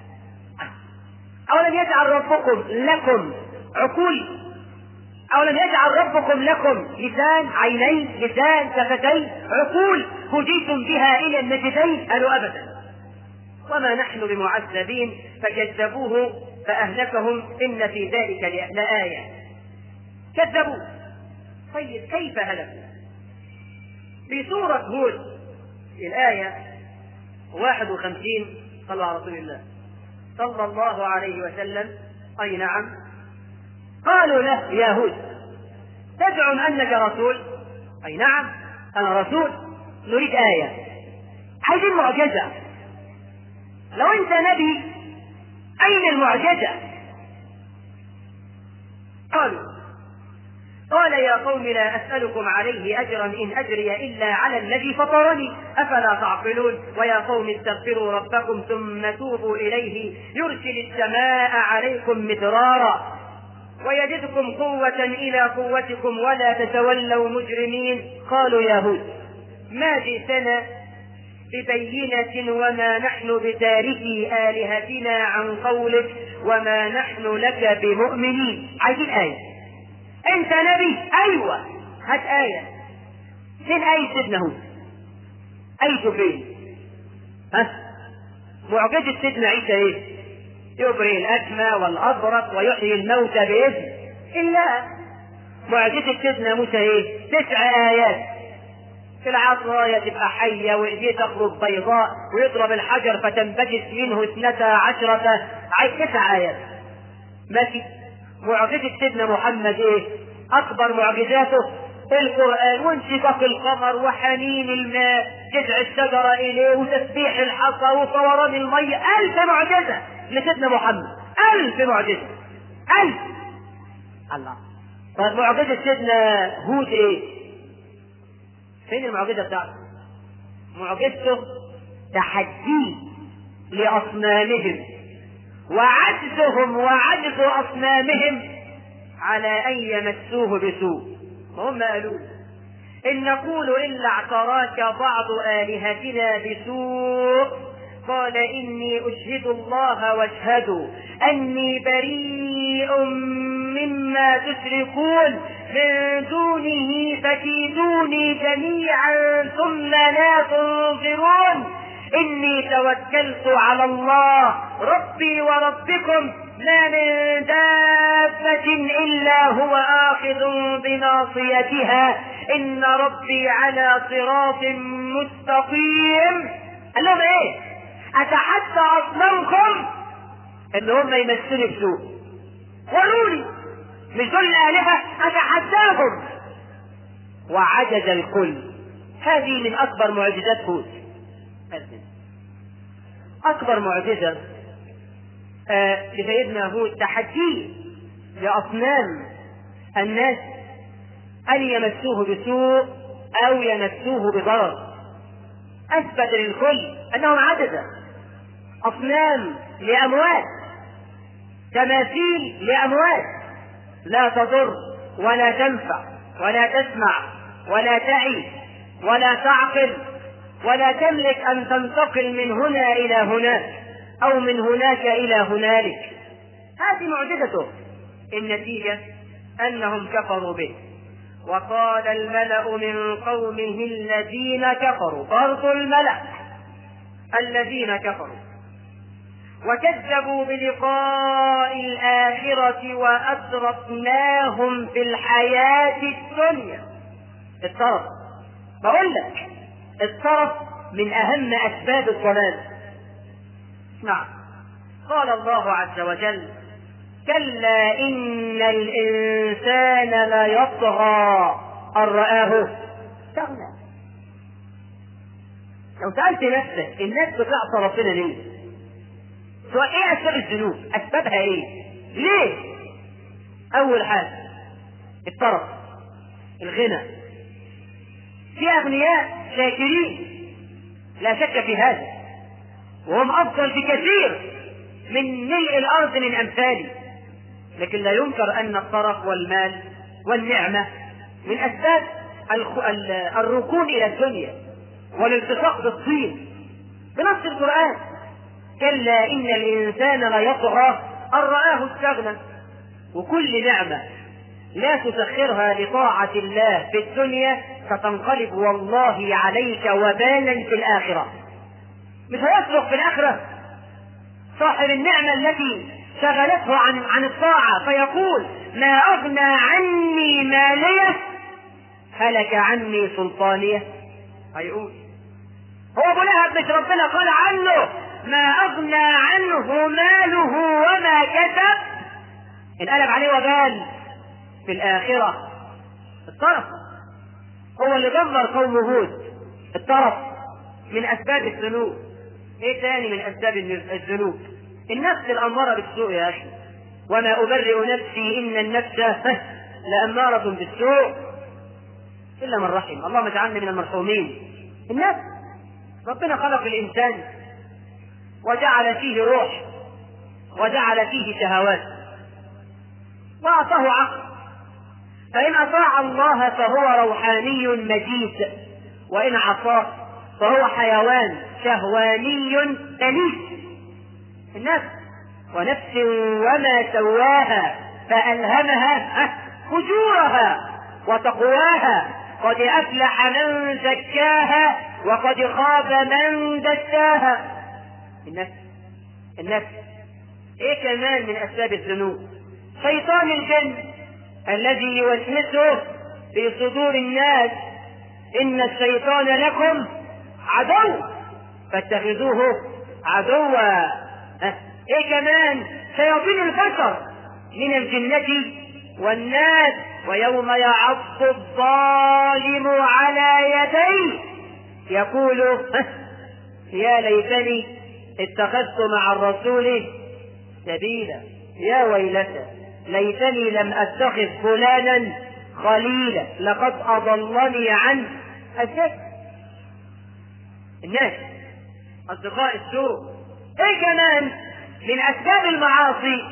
أولم يجعل ربكم لكم عقول؟ أولم يجعل ربكم لكم لسان عينين لسان شفتين عقول هديتم بها إلى النجدين؟ قالوا أبدا وما نحن بمعذبين. فكذبوه فأهلكهم إن في ذلك لآية. كذبوا. طيب كيف هلكوا؟ في سورة هود الآية واحد وخمسين صلى على رسول الله صلى الله عليه وسلم. أي نعم. قالوا له يا هود تزعم أنك رسول؟ أي نعم أنا رسول. نريد آية عايزين معجزة. لو أنت نبي أين المعجزة؟ قالوا قال يا قوم لا أسألكم عليه أجرا إن أجري إلا على الذي فطرني أفلا تعقلون. ويا قوم استغفروا ربكم ثم توبوا إليه يرسل السماء عليكم مدرارا ويزدكم قوة إلى قوتكم ولا تتولوا مجرمين. قالوا يا هود ما جئتنا ببينة وما نحن بتاركي آلهتنا عن قولك وما نحن لك بمؤمنين. عايزين آية. انت نبي؟ ايوه هات آية. فين آية سيدنا هود؟ آيته فين؟ ها؟ معجزة سيدنا عيسى ايه؟ يبرئ الأكمى والأبرص ويحيي الموتى بإذن الله. معجزة سيدنا موسى ايه؟ تسع آيات. في العصاية تبقى حية وإيديه تخرج بيضاء ويضرب الحجر فتنبجس منه اثنتا عشرة. عايز تسع آيات ماشي. معجزة سيدنا محمد ايه؟ اكبر معجزاته القرآن وانشقاق القمر وحنين الماء جذع الشجرة اليه وتسبيح الحصى وفوران المية. الف معجزة لسيدنا محمد. الف معجزة. الف. الله. طيب معجزة سيدنا هود ايه؟ فين المعجزة بتاعته؟ معجزته تحديه لأصنامهم وعجزهم وعجز أصنامهم على أن يمسوه بسوء. وهم قالوا إن نقول إلا اعتراك بعض آلهتنا بسوء. قال إني أشهد الله واشهدوا أني بريء مما تشركون من دونه فكيدوني جميعا ثم لا تنظرون. إني توكلت على الله ربي وربكم ما من دابة إلا هو آخذ بناصيتها إن ربي على صراط مستقيم. قال لهم إيه؟ أتحدى أصنامكم إن هم يمثلوا بسوء. قولوا لي مش دول الآلهة؟ أتحداهم. وعجز الكل. هذه من أكبر معجزات هود. أكبر معجزة آه لسيدنا هود تحديه لأصنام الناس أن يمسوه بسوء أو يمسوه بضرر. أثبت للكل أنهم عجزة. أصنام لأموات، تماثيل لأموات لا تضر ولا تنفع ولا تسمع ولا تعي ولا تعقل ولا تملك أن تنتقل من هنا إلى هناك أو من هناك إلى هنالك. هذه معجزته. النتيجة أنهم كفروا به. وقال الملأ من قومه الذين كفروا، برضو الملأ الذين كفروا وكذبوا بلقاء الآخرة وأترفناهم في الحياة الدنيا. الطرف، بقول لك الطرف من أهم أسباب الضلال. نعم، قال الله عز وجل: كلا إن الإنسان ليطغى أن رآه استغنى. لو سألت نفسك الناس بتعصى ربنا ليه؟ سواء ايه أسباب الذنوب؟ أسبابها ايه؟ ليه؟ أول حاجة الطرف، الغنى. في أغنياء شاكرين لا شك في هذا، وهم أفضل بكثير من ملء الأرض من أمثالي، لكن لا ينكر أن الطرف والمال والنعمة من أسباب الركون إلى الدنيا والالتصاق بالطين بنص القرآن: كلا إن الإنسان ليطغى أن رآه استغنى. وكل نعمة لا تسخرها لطاعة الله في الدنيا فتنقلب والله عليك وبالا في الآخرة. مش هيصرخ في الآخرة صاحب النعمة التي شغلته عن عن الطاعة فيقول: ما أغنى عني مالية هلك عني سلطانية. هيقول هو أبو لهب مش ربنا قال عنه: ما أغنى عنه ماله وما كسب؟ انقلب عليه وبال في الآخرة. الطرف هو اللي دمر قوم هود. الطرف من أسباب الذنوب. ايه تاني من أسباب الذنوب؟ النفس الأمارة بالسوء يا أخي. وما أبرئ نفسي إن النفس لأمارة بالسوء إلا من رحم. اللهم اجعلنا من المرحومين. النفس، ربنا خلق الإنسان وجعل فيه روح وجعل فيه شهوات وأعطاه عقل، فإن أطاع الله فهو روحاني مجيد، وإن عصاه فهو حيوان شهواني أليف. النفس: ونفس وما سواها فألهمها فجورها وتقواها قد أفلح من زكاها وقد خاب من دساها. النفس النفس ايه كمان من أسباب الذنوب؟ شيطان الجن الذي يوسوس في صدور الناس: إن الشيطان لكم عدو فاتخذوه عدوا. ايه كمان؟ شياطين البشر من الجنة والناس. ويوم يعض الظالم على يديه يقول: يا ليتني اتخذت مع الرسول سبيلا، يا ويلتى ليتني لم اتخذ فلانا خليلا لقد اضلني عن الذكر. الناس اصدقاء السوء. ايه كمان من اسباب المعاصي؟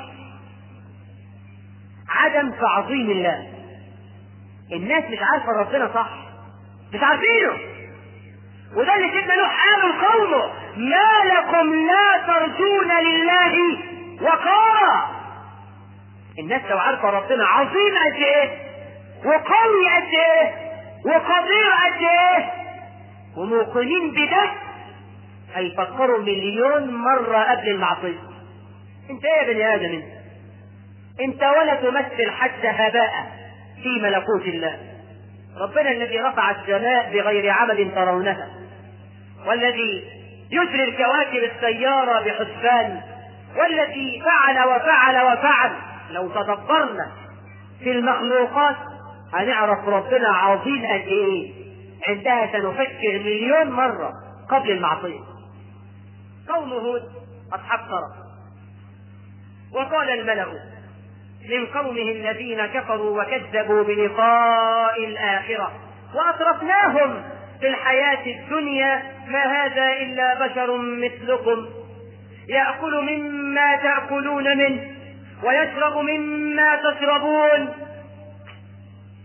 عدم تعظيم الله. الناس مش عارفه ربنا صح، مش عارفينه. وده اللي سيدنا نوح قال لقومه: ما لكم لا ترجون لله وقارا. الناس لو عارفه ربنا عظيم قد ايه وقوي قد ايه وقدير قد ايه وموقنين بده هيفكروا مليون مره قبل المعصيه. انت ايه يا بني ادم؟ انت انت ولا تمثل حتى هباء في ملكوت الله. ربنا الذي رفع السماء بغير عمد ترونها، والذي يجري الكواكب السيارة بحسبان، والذي فعل وفعل وفعل. لو تدبرنا في المخلوقات هنعرف ربنا عظيم قد ايه. عندها سنفكر مليون مرة قبل المعصية. قوم هود أصحاب صرف. وقال الملأ من قومه الذين كفروا وكذبوا بلقاء الآخرة وأترفناهم في الحياة الدنيا ما هذا إلا بشر مثلكم يأكل مما تأكلون منه ويشرب مما تشربون.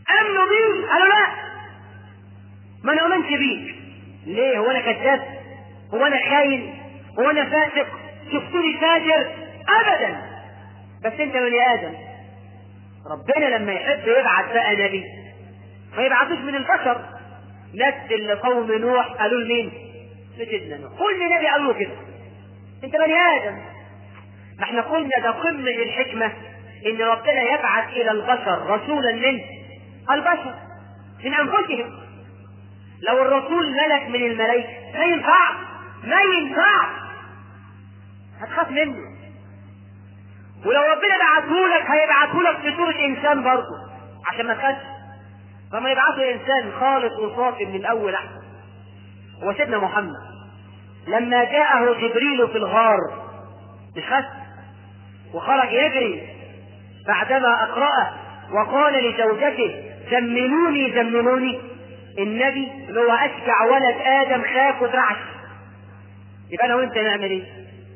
امنوا بيه؟ قالوا لا، ما نؤمنش بيك. ليه؟ هو انا كذاب؟ هو انا خاين؟ هو انا فاسق؟ شفتوني فاجر؟ ابدا، بس انت بني ادم. ربنا لما يحب يبعث بقى نبي ما يبعثوش من البشر. نسل قوم نوح قالوا لمين؟ لسيدنا نوح. كل نبي قالوا كده، انت بني ادم. ما احنا قلنا ده قمة الحكمة ان ربنا يبعث الى البشر رسولا من البشر من انفسهم. لو الرسول ملك من الملائكة ما ينفع، ما ينفع، هتخاف منه. ولو ربنا بعثهولك هيبعثهولك في صورة انسان برضه عشان ما تخافش. فما يبعثه انسان خالص وصافي من الاول احسن. هو سيدنا محمد لما جاءه جبريل في الغار مش خاف وخرج يجري بعدما اقرأه وقال لزوجته زملوني زملوني. النبي اللي هو اشجع ولد ادم خاف وترعش. يبقى انا وانت نعمل ايه؟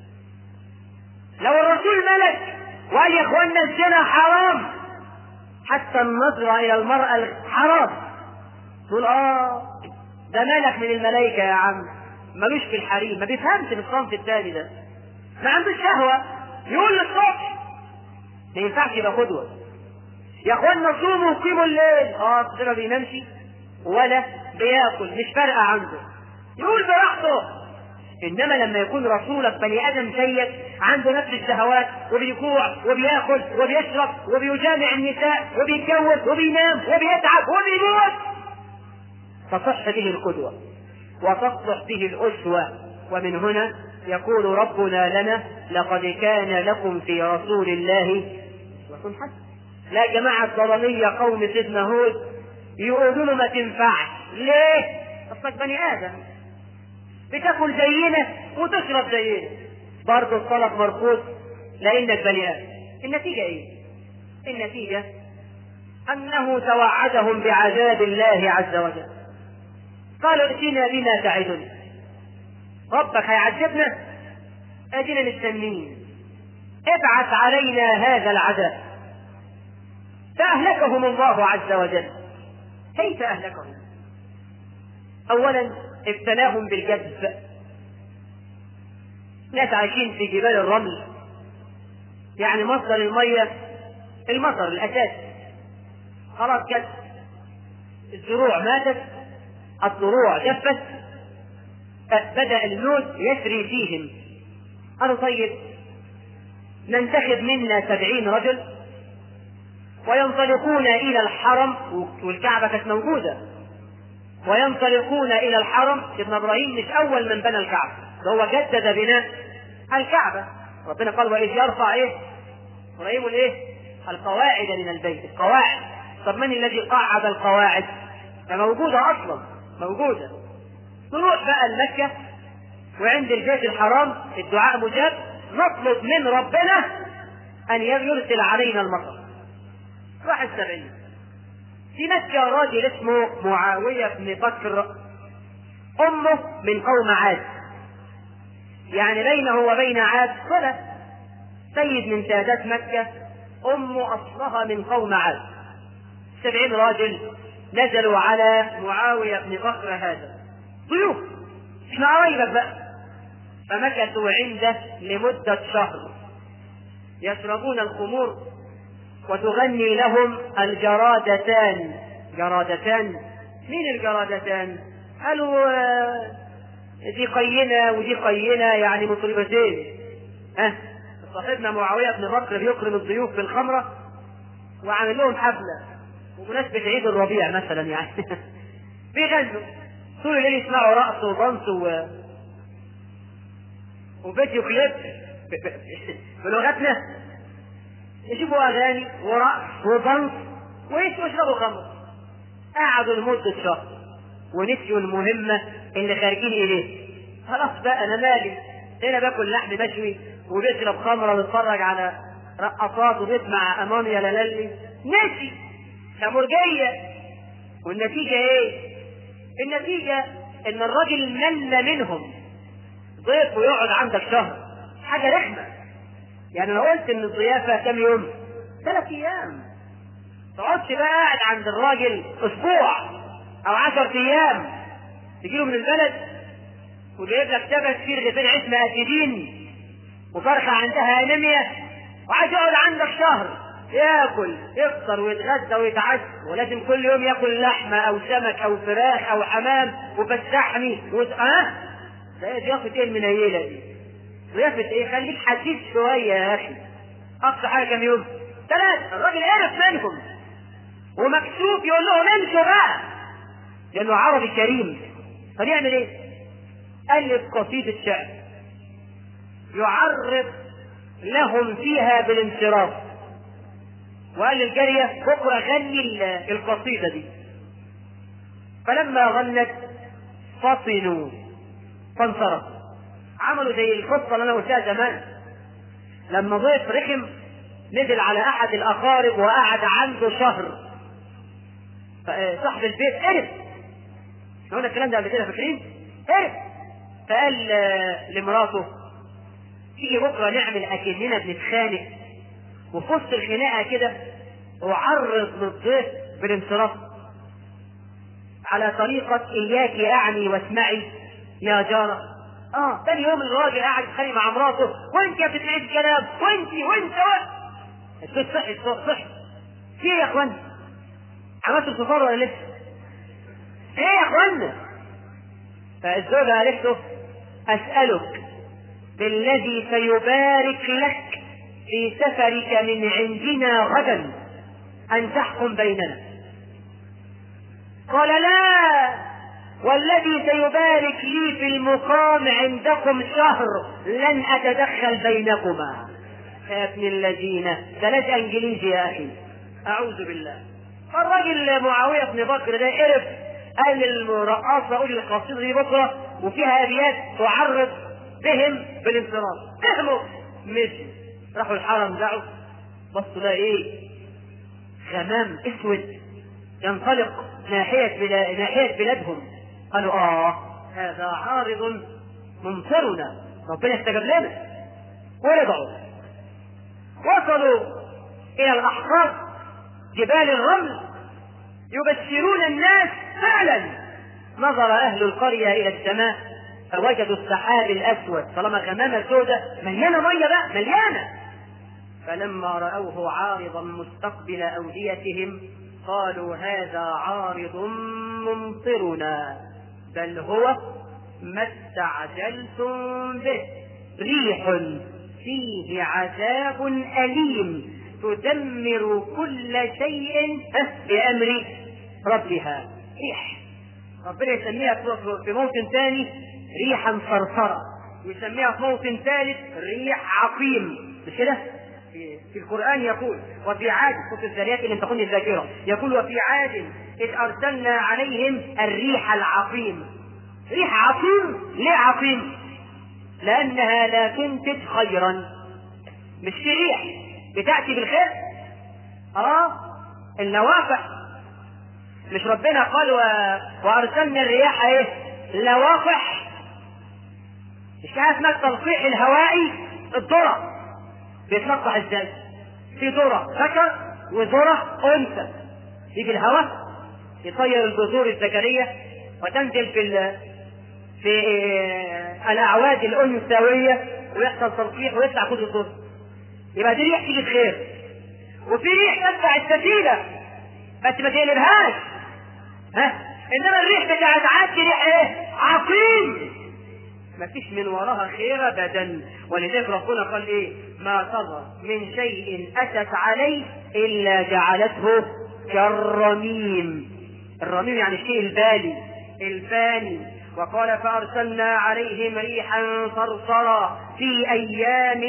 لو الرسول ملك وقال يا اخوانا الزنا حرام، حتى النظرة الى المرأة حرام، تقول اه ده ملك من الملائكة يا عم، ملوش في الحريم، ما بيفهمش في الصنف الثاني ده، ما عندوش شهوة، يقول للصبح ما ينفعش يبقى قدوة. يا اخوانا صوموا وقيموا الليل، اه ما بينامش ولا بياكل، مش فارقة عنده، يقول براحته. انما لما يكون رسولك بني ادم زيك عنده نفس الشهوات وبيجوع وبياكل وبيشرب وبيجامع النساء وبيتجوز وبينام وبيتعب وبيموت، تصح به القدوة وتصلح به الأسوة. ومن هنا يقول ربنا لنا لقد كان لكم في رسول الله أسوة حسنة. لا جماعة الضلالية قوم سيدنا هود يقولوا له ما تنفعش. ليه؟ أصلك بني آدم بتاكل زينا وتشرب زينا، برضه الطلب مرفوض لأنك بني آدم. النتيجة إيه؟ النتيجة أنه توعدهم بعذاب الله عز وجل. قالوا ائتنا بما تعدنا، ربك هيعذبنا؟ ادينا مستنيين، ابعث علينا هذا العذاب. فأهلكهم الله عز وجل. كيف أهلكهم؟ أولا ابتلاهم بالجذب. ناس عايشين في جبال الرمل، يعني مصدر المية المطر الأساسي، خلاص جت الزروع ماتت، الضروع جفت، بدأ الموت يسري فيهم. قالوا طيب ننتخب منا سبعين رجل وينطلقون إلى الحرم، والكعبة كانت موجودة، وينطلقون إلى الحرم. ابن إبراهيم مش أول من بنى الكعبة، ده هو جدد بناء الكعبة. ربنا قال وإذ يرفع إيه إبراهيم الإيه القواعد من البيت، القواعد. طب من الذي قاعد القواعد؟ فموجودة أصلا، موجودة. نروح بقى لمكة وعند البيت الحرام الدعاء مجاب، نطلب من ربنا أن يرسل علينا المطر. واحد سبعين في مكة راجل اسمه معاوية بن بكر، أمه من قوم عاد، يعني بينه وبين عاد صلة، سيد من سادات مكة، أمه أصلها من قوم عاد. سبعين راجل نزلوا على معاوية بن بكر هذا، ضيوف، احنا قرايبك بقى. فمكثوا عنده لمدة شهر يشربون الخمور وتغني لهم الجرادتان. جرادتان، مين الجرادتان؟ قالوا دي قينة ودي قينة، يعني مطربتين. ها صاحبنا معاوية بن بكر بيكرم الضيوف بالخمرة وعامل لهم حفلة ومناسبة عيد الربيع مثلا، يعني بيغنوا طول الليل، يسمعوا رقص وضنس و... وفيديو كليب بلغتنا، يشوفوا اغاني ورقص وضنس ويشربوا خمر. قعدوا لمدة شهر ونسيوا المهمة اللي خارجين اليه. خلاص بقى انا مالي، هنا باكل لحم مشوي وبيشرب خمرة ويتفرج على رقصات وبيسمع امامي يا لالي، نسي خمرجية. والنتيجة ايه؟ النتيجة ان الراجل مل منهم. ضيف ويقعد عندك شهر حاجة رخمة. يعني لو قلت ان الضيافة كم يوم؟ ثلاث ايام، تقعدش بقى قاعد عند الراجل اسبوع او عشر ايام، تجيله من البلد وجايب لك تبت فيه رغيفين عيش مقددين وفرخه عندها انيميا، وعايز يقعد عندك شهر ياكل يفطر ويتغدى ويتعشى، ولازم كل يوم ياكل لحمه او سمك او فراخ او حمام وفسحني وت... اه ده ضيافه ايه المنيله دي؟ ضيافه ايه؟ خليك حسيس شويه يا اخي. اقصى حاجه كام يوم؟ ثلاثه. الراجل عرف منهم ومكسوف يقول لهم امشوا بقى لانه عربي كريم. فنعمل ايه؟ الف قصيده شعر يعرض لهم فيها بالانصراف، وقال للجاريه بكره غني القصيده دي. فلما غنت فطنوا فانصرفوا. عملوا زي القصه اللي انا قلتها زمان، لما ضيف رخم نزل على احد الاقارب وقعد عنده شهر، صاحب البيت عرف، احنا قلنا الكلام ده قبل كده فاكرين؟ عرف، فقال لمراته تيجي بكره نعمل اكننا بنتخانق، وفي وسط الخناقه كده اعرض للضيف بالانصراف على طريقه اياك اعني واسمعي يا جاره. اه ثاني يوم الراجل قاعد يتخانق مع مراته، وانت يا بتسمعي الكلام، وانت وانت وانت الصوت صحي الصوت صحي. في ايه يا اخوان؟ عملتوا الفطار ولا لسه؟ ايه يا اخوانا؟ فالزوجة قالت له اسألك بالذي سيبارك لك في سفرك من عندنا غدا ان تحكم بيننا. قال لا، والذي سيبارك لي في المقام عندكم شهر لن اتدخل بينكما. يا ابن الذين بلاش انجليزي يا اخي، اعوذ بالله. الراجل معاوية بن بكر ده عرف، قال للرقاصة قولي القصيدة دي بكرة وفيها ابيات تعرض بهم بالانصراف. فهموا مشي، راحوا الحرم دعوا، بصوا لا ايه؟ غمام اسود ينطلق ناحية بلا... ناحية بلادهم. قالوا اه هذا عارض ممطرنا، ربنا استجاب لنا. ورجعوا وصلوا الى الاحقاف جبال الرمل يبشرون الناس. فعلا نظر اهل القرية الى السماء فوجدوا السحاب الاسود، طالما غمامة سودة مليانة مية بقى مليانة. فلما رأوه عارضا مستقبل أوديتهم قالوا هذا عارض ممطرنا بل هو ما استعجلتم به، ريح فيه عذاب أليم تدمر كل شيء بأمر ربها. ريح ربنا يسميها في موطن ثاني ريحا صرصرة، ويسميها في موطن ثالث ريح عقيم. مش كده؟ في, في القرآن يقول وفي عاد، سورة الذاريات اللي تكون الذاكرة، يقول وفي عاد إذ أرسلنا عليهم الريح العقيم. ريح عقيم. ليه عقيم؟ لأنها لا تنتج خيرا. مش في ريح بتأتي بالخير؟ اه النوافع. مش ربنا قال و... وأرسلنا الرياح ايه؟ لواقح. مش حاجة اسمها التلقيح الهوائي. الذرة بيتلقح ازاي؟ في ذرة ذكر وذرة انثى، يجي الهواء يطير الجذور الذكرية وتنزل في ال... في الاعواد الانثوية ويحصل تلقيح ويطلع كل الذرة. يبقى دي ريح تيجي خير. وفي ريح تدفع السفينة بس ما تقلبهاش، ها؟ انما الريح بتاعت عاد ريح ايه؟ عقيم، ما فيش من وراها خير ابدا. ولذلك ربنا قال ايه؟ ما ترى من شيء اتت عليه الا جعلته كالرميم. الرميم يعني الشيء البالي الفاني. وقال فارسلنا عليهم ريحا صرصرا في ايام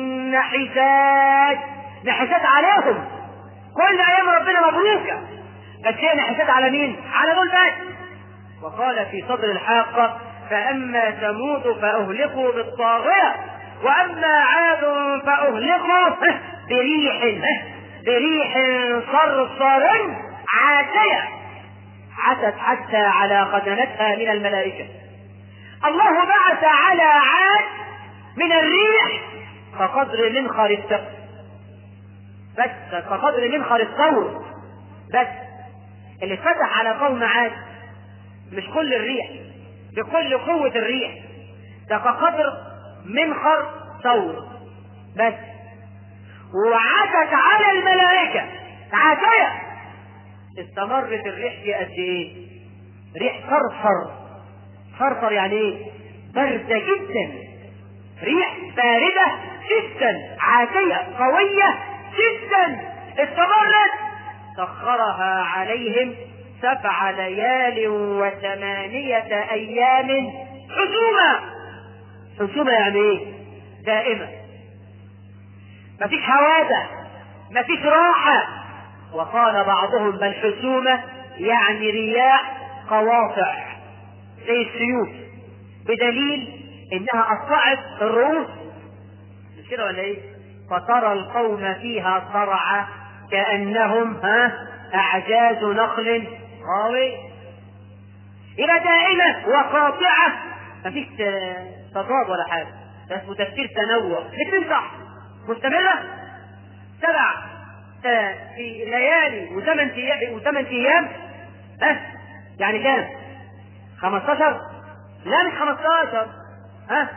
نحسات. نحسات عليهم، كل ايام ربنا مبروكه، بس هي نحسات على مين؟ على دول بس. وقال في صدر الحاقه فاما ثمود فاهلكوا بالطاغيه واما عاد فاهلكوا بريح بريح صرصر عاتيه عتت حتى على قدمتها من الملائكه. الله بعث على عاد من الريح كقدر منخر السقف، بس كقدر منخر الثور بس اللي اتفتح على قوم عاد مش كل الريح بكل قوة الريح، ده كقدر منخر ثور بس. وعادت على الملائكة عاتية، استمرت الريح دي قد ايه؟ ريح صرصر. صرصر يعني ايه؟ باردة جدا، ريح باردة جدا عاتية قوية جدا، استمرت. سخرها عليهم سبع ليال وثمانية أيام حسوما. حسوما يعني ايه؟ دائمة، مفيش هوادة، مفيش راحة. وقال بعضهم بل حسومة يعني رياح قواطع زي السيوف، بدليل انها قطعت الرؤوس، مش كده ولا ايه؟ فترى القوم فيها صرعى كأنهم ها أعجاز نخل خاوي. إلى دائمة وقاطعة، مفيش تضاد ولا حاجة، ده اسمه تفسير تنوع، الاثنين صح. مستمرة سبع في ليالي وثمان ايام وثمان ايام بس، يعني كام؟ خمستاشر؟ لا مش خمستاشر، ها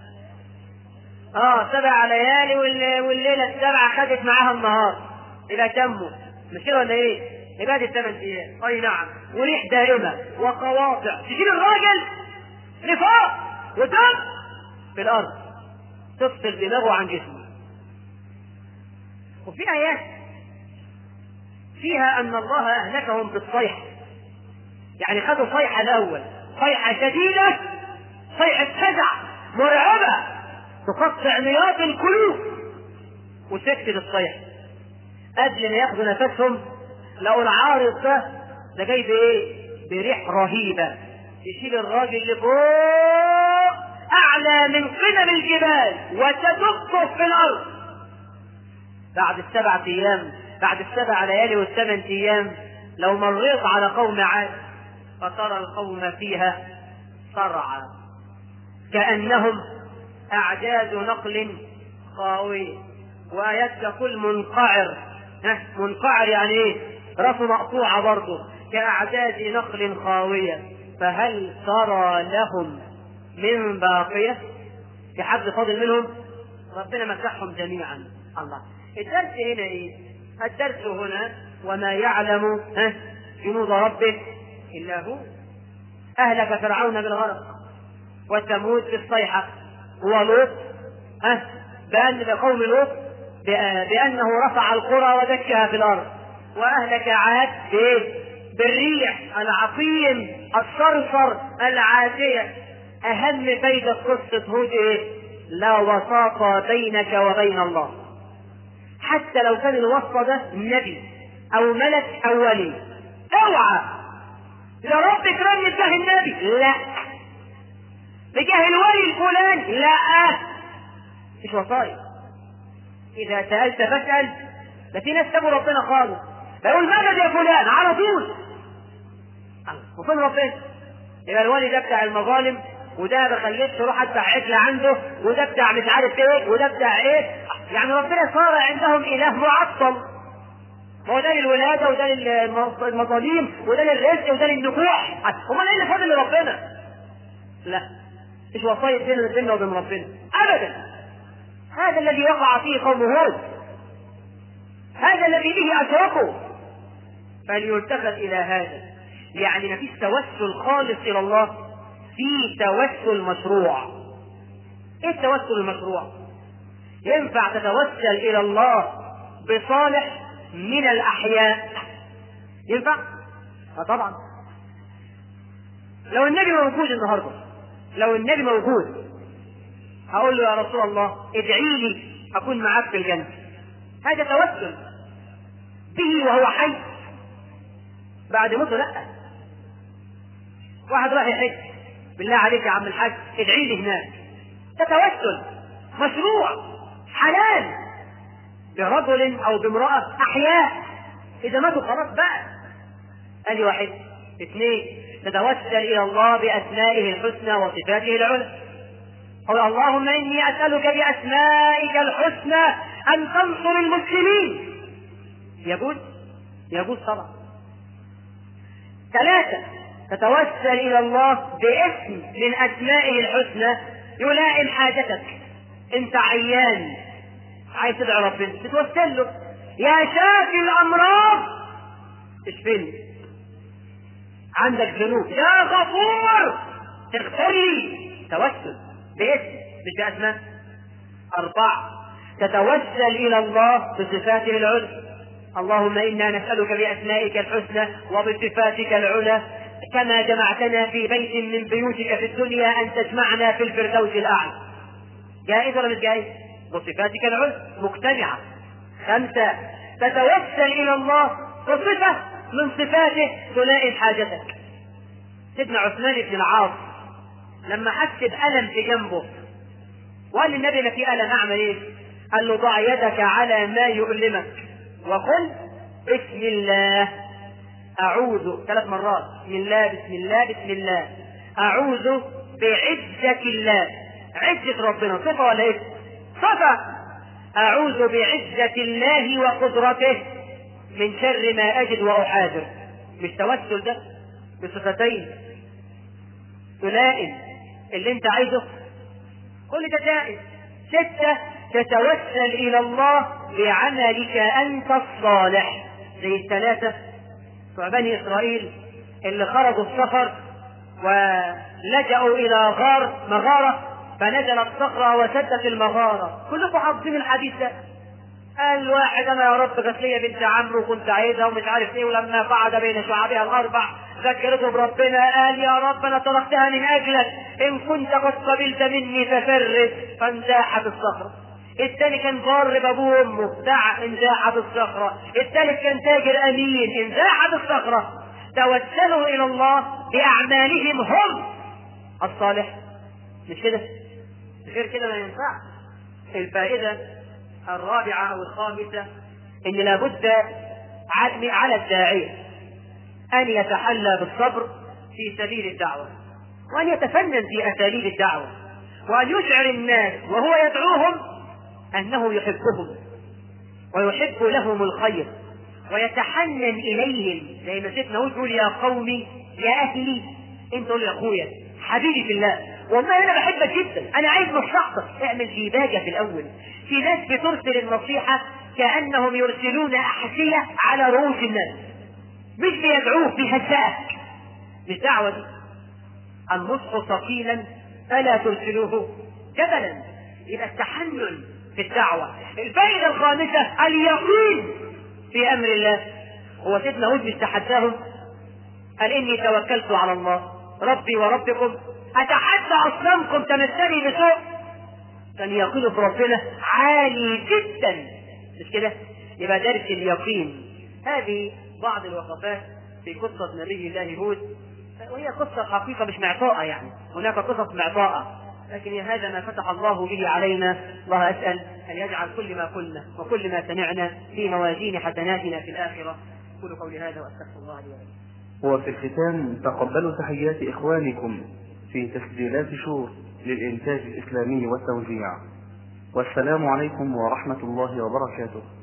اه سبع ليالي والليله السبعه خدت معاها النهار، يبقى تموا، مش كده ولا ايه؟ يبقى دي الثمان ايام. اي نعم. وريح دائمه وقواطع تشيل الراجل لفوق وتم في الارض، تفصل دماغه عن جسمه. وفي آيات فيها أن الله أهلكهم بالصيحة، يعني خدوا صيحة الأول، صيحة شديدة، صيحة فزع مرعبة تقطع نياط القلوب، وسكت الصيحة. قبل ما ياخدوا نفسهم لقوا العارض ده ده جاي بإيه؟ بريح رهيبة يشيل الراجل لفوق أعلى من قمم الجبال وتدقه في الأرض. بعد السبع ايام، بعد السبع ليالي والثمان ايام، لو مريت على قوم عاد فترى القوم فيها صرعى كأنهم أعجاز نقل خاوي. وآيات تقول منقعر، منقعر يعني ايه؟ راسه مقطوعة برضه، كأعجاز نقل خاوية. فهل ترى لهم من باقية؟ في حد فاضل منهم؟ ربنا مسحهم جميعا. الله. الدرس هنا ايه؟ الدرس هنا وما يعلم جنود ربك الا هو. اهلك فرعون بالغرق وثمود بالصيحه، ولوط ها بان لقوم لوط بانه رفع القرى ودكها في الارض، واهلك عاد بايه؟ بالريح العقيم الصرصر العاتيه. اهم فايده قصه هود ايه؟ لا وساط بينك وبين الله، حتى لو كان الوسط ده نبي او ملك او ولي. اوعى يا رب اكرمني بجاه النبي، لا بجاه الولي الفلاني، لا مش وصايا. اذا سالت فاسال. ده في ناس سابوا ربنا خالص، بيقول مدد يا فلان على طول، وفين ربنا؟ يبقى الولي ده بتاع المظالم، وده بخليك تروح ادفع عجل عنده، وده بتاع مش عارف ايه، وده بتاع ايه. يعني ربنا صار عندهم اله معطل. هو ده للولاده، وده للمظالم، وده للرزق، وده للنكوح. امال ايه اللي فاضل لربنا؟ لا مش وصاية بيننا بيننا وبين ربنا ابدا. هذا الذي وقع فيه قوم هود، هذا الذي به اشركوا. فليلتفت الى هذا، يعني ما فيش توسل خالص الى الله، في توسل مشروع. ايه التوسل المشروع؟ ينفع تتوسل الى الله بصالح من الاحياء، ينفع؟ اه طبعا. لو النبي موجود النهارده، لو النبي موجود هقول له يا رسول الله ادعي لي اكون معاك في الجنه. هذا توسل به وهو حي. بعد موته لا. واحد راح يحج، بالله عليك يا عم الحاج ادعي لي هناك. ده توسل مشروع حلال برجل او بامرأة احياء، اذا ماتوا خلاص بقى. ادي واحد. اثنين، تتوسل الى الله باسمائه الحسنى وصفاته العلى. قل اللهم اني اسألك باسمائك الحسنى ان تنصر المسلمين. يجوز؟ يجوز طبعا. ثلاثة، تتوسل إلى الله باسم من أسمائه الحسنى يلائم حاجتك. أنت عيان عايز تدعي ربنا تتوسل له، يا شافي الأمراض اشفني. عندك ذنوب، يا غفور تغفر لي. توسل باسم مش بأسماء. أربعة، تتوسل إلى الله بصفاته العلى. اللهم إنا نسألك بأسمائك الحسنى وبصفاتك العلى كما جمعتنا في بيت من بيوتك في الدنيا أن تجمعنا في الفردوس الأعلى. جائز ولا مش جائز؟ بصفاتك العلى مجتمعة. خمسة، تتوسل إلى الله بصفة من صفاته تلائم حاجتك. سيدنا عثمان بن العاص لما حس بألم في جنبه وقال للنبي ما في ألم أعمل إيه؟ قال له ضع يدك على ما يؤلمك وقل بسم الله أعوذ ثلاث مرات، بسم الله بسم الله بسم الله أعوذ بعزة الله. عزة ربنا صفة ولا إيه؟ صفة. أعوذ بعزة الله وقدرته من شر ما أجد وأحاذر. مش توسل ده بصفتين تلائم اللي انت عايزه؟ كل ده جائز. ستة، تتوسل إلى الله بعملك أنت الصالح زي الثلاثة بتوع بني إسرائيل اللي خرجوا السفر ولجأوا إلى غار مغارة فنزلت صخرة وسدت المغارة. كلكم حافظين الحديث ده. قال واحد انا يا رب جات لي بنت عمرو وكنت عايزها ومش عارف ايه، ولما قعد بين شعابها الاربع ذكرته بربنا قال يا رب انا تركتها من اجلك ان كنت قد قبلت مني ففرد فانزاحت الصخره. الثاني كان بار بابوه وامه دع انزاحت الصخره. الثالث كان تاجر امين انزاحت الصخره. توسلوا الى الله باعمالهم هم الصالح. مش كده؟ غير كده ما ينفع. الفائده الرابعة أو الخامسة إن لابد على الداعية أن يتحلى بالصبر في سبيل الدعوة، وأن يتفنن في أساليب الدعوة، وأن يشعر الناس وهو يدعوهم أنه يحبهم ويحب لهم الخير ويتحنن إليهم. زي ما سيدنا يقول يا قومي يا أهلي، أنت تقول يا أخويا حبيبي في الله والله أنا بحبك جدا أنا عايز مصلحتك. اعمل زيباجة في الأول. في ناس بترسل النصيحة كأنهم يرسلون أحذية على رؤوس الناس، مش بيدعوك بيهزئك. مش دعوة دي. النصح ثقيلا فلا ترسلوه جبلا. يبقى التحنن في الدعوة. الفائدة الخامسة اليقين في أمر الله. هو سيدنا هود مش تحداهم قال إني توكلت على الله ربي وربكم أتحدى أصنامكم تمسني بسوء؟ كان يقينه بربنا عالي جدا. مش كده؟ يبقى درس اليقين. هذه بعض الوقفات في قصة نبي الله هود، وهي قصة حقيقة مش معطاءة، يعني هناك قصص معطاءة، لكن هذا ما فتح الله به علينا. الله أسأل أن يجعل كل ما قلنا وكل ما سمعنا في موازين حسناتنا في الآخرة. قولوا قولي هذا وأستغفر الله لي ولكم. وفي الختام تقبلوا تحيات إخوانكم في تسجيلات شور للإنتاج الإسلامي والتوزيع، والسلام عليكم ورحمة الله وبركاته.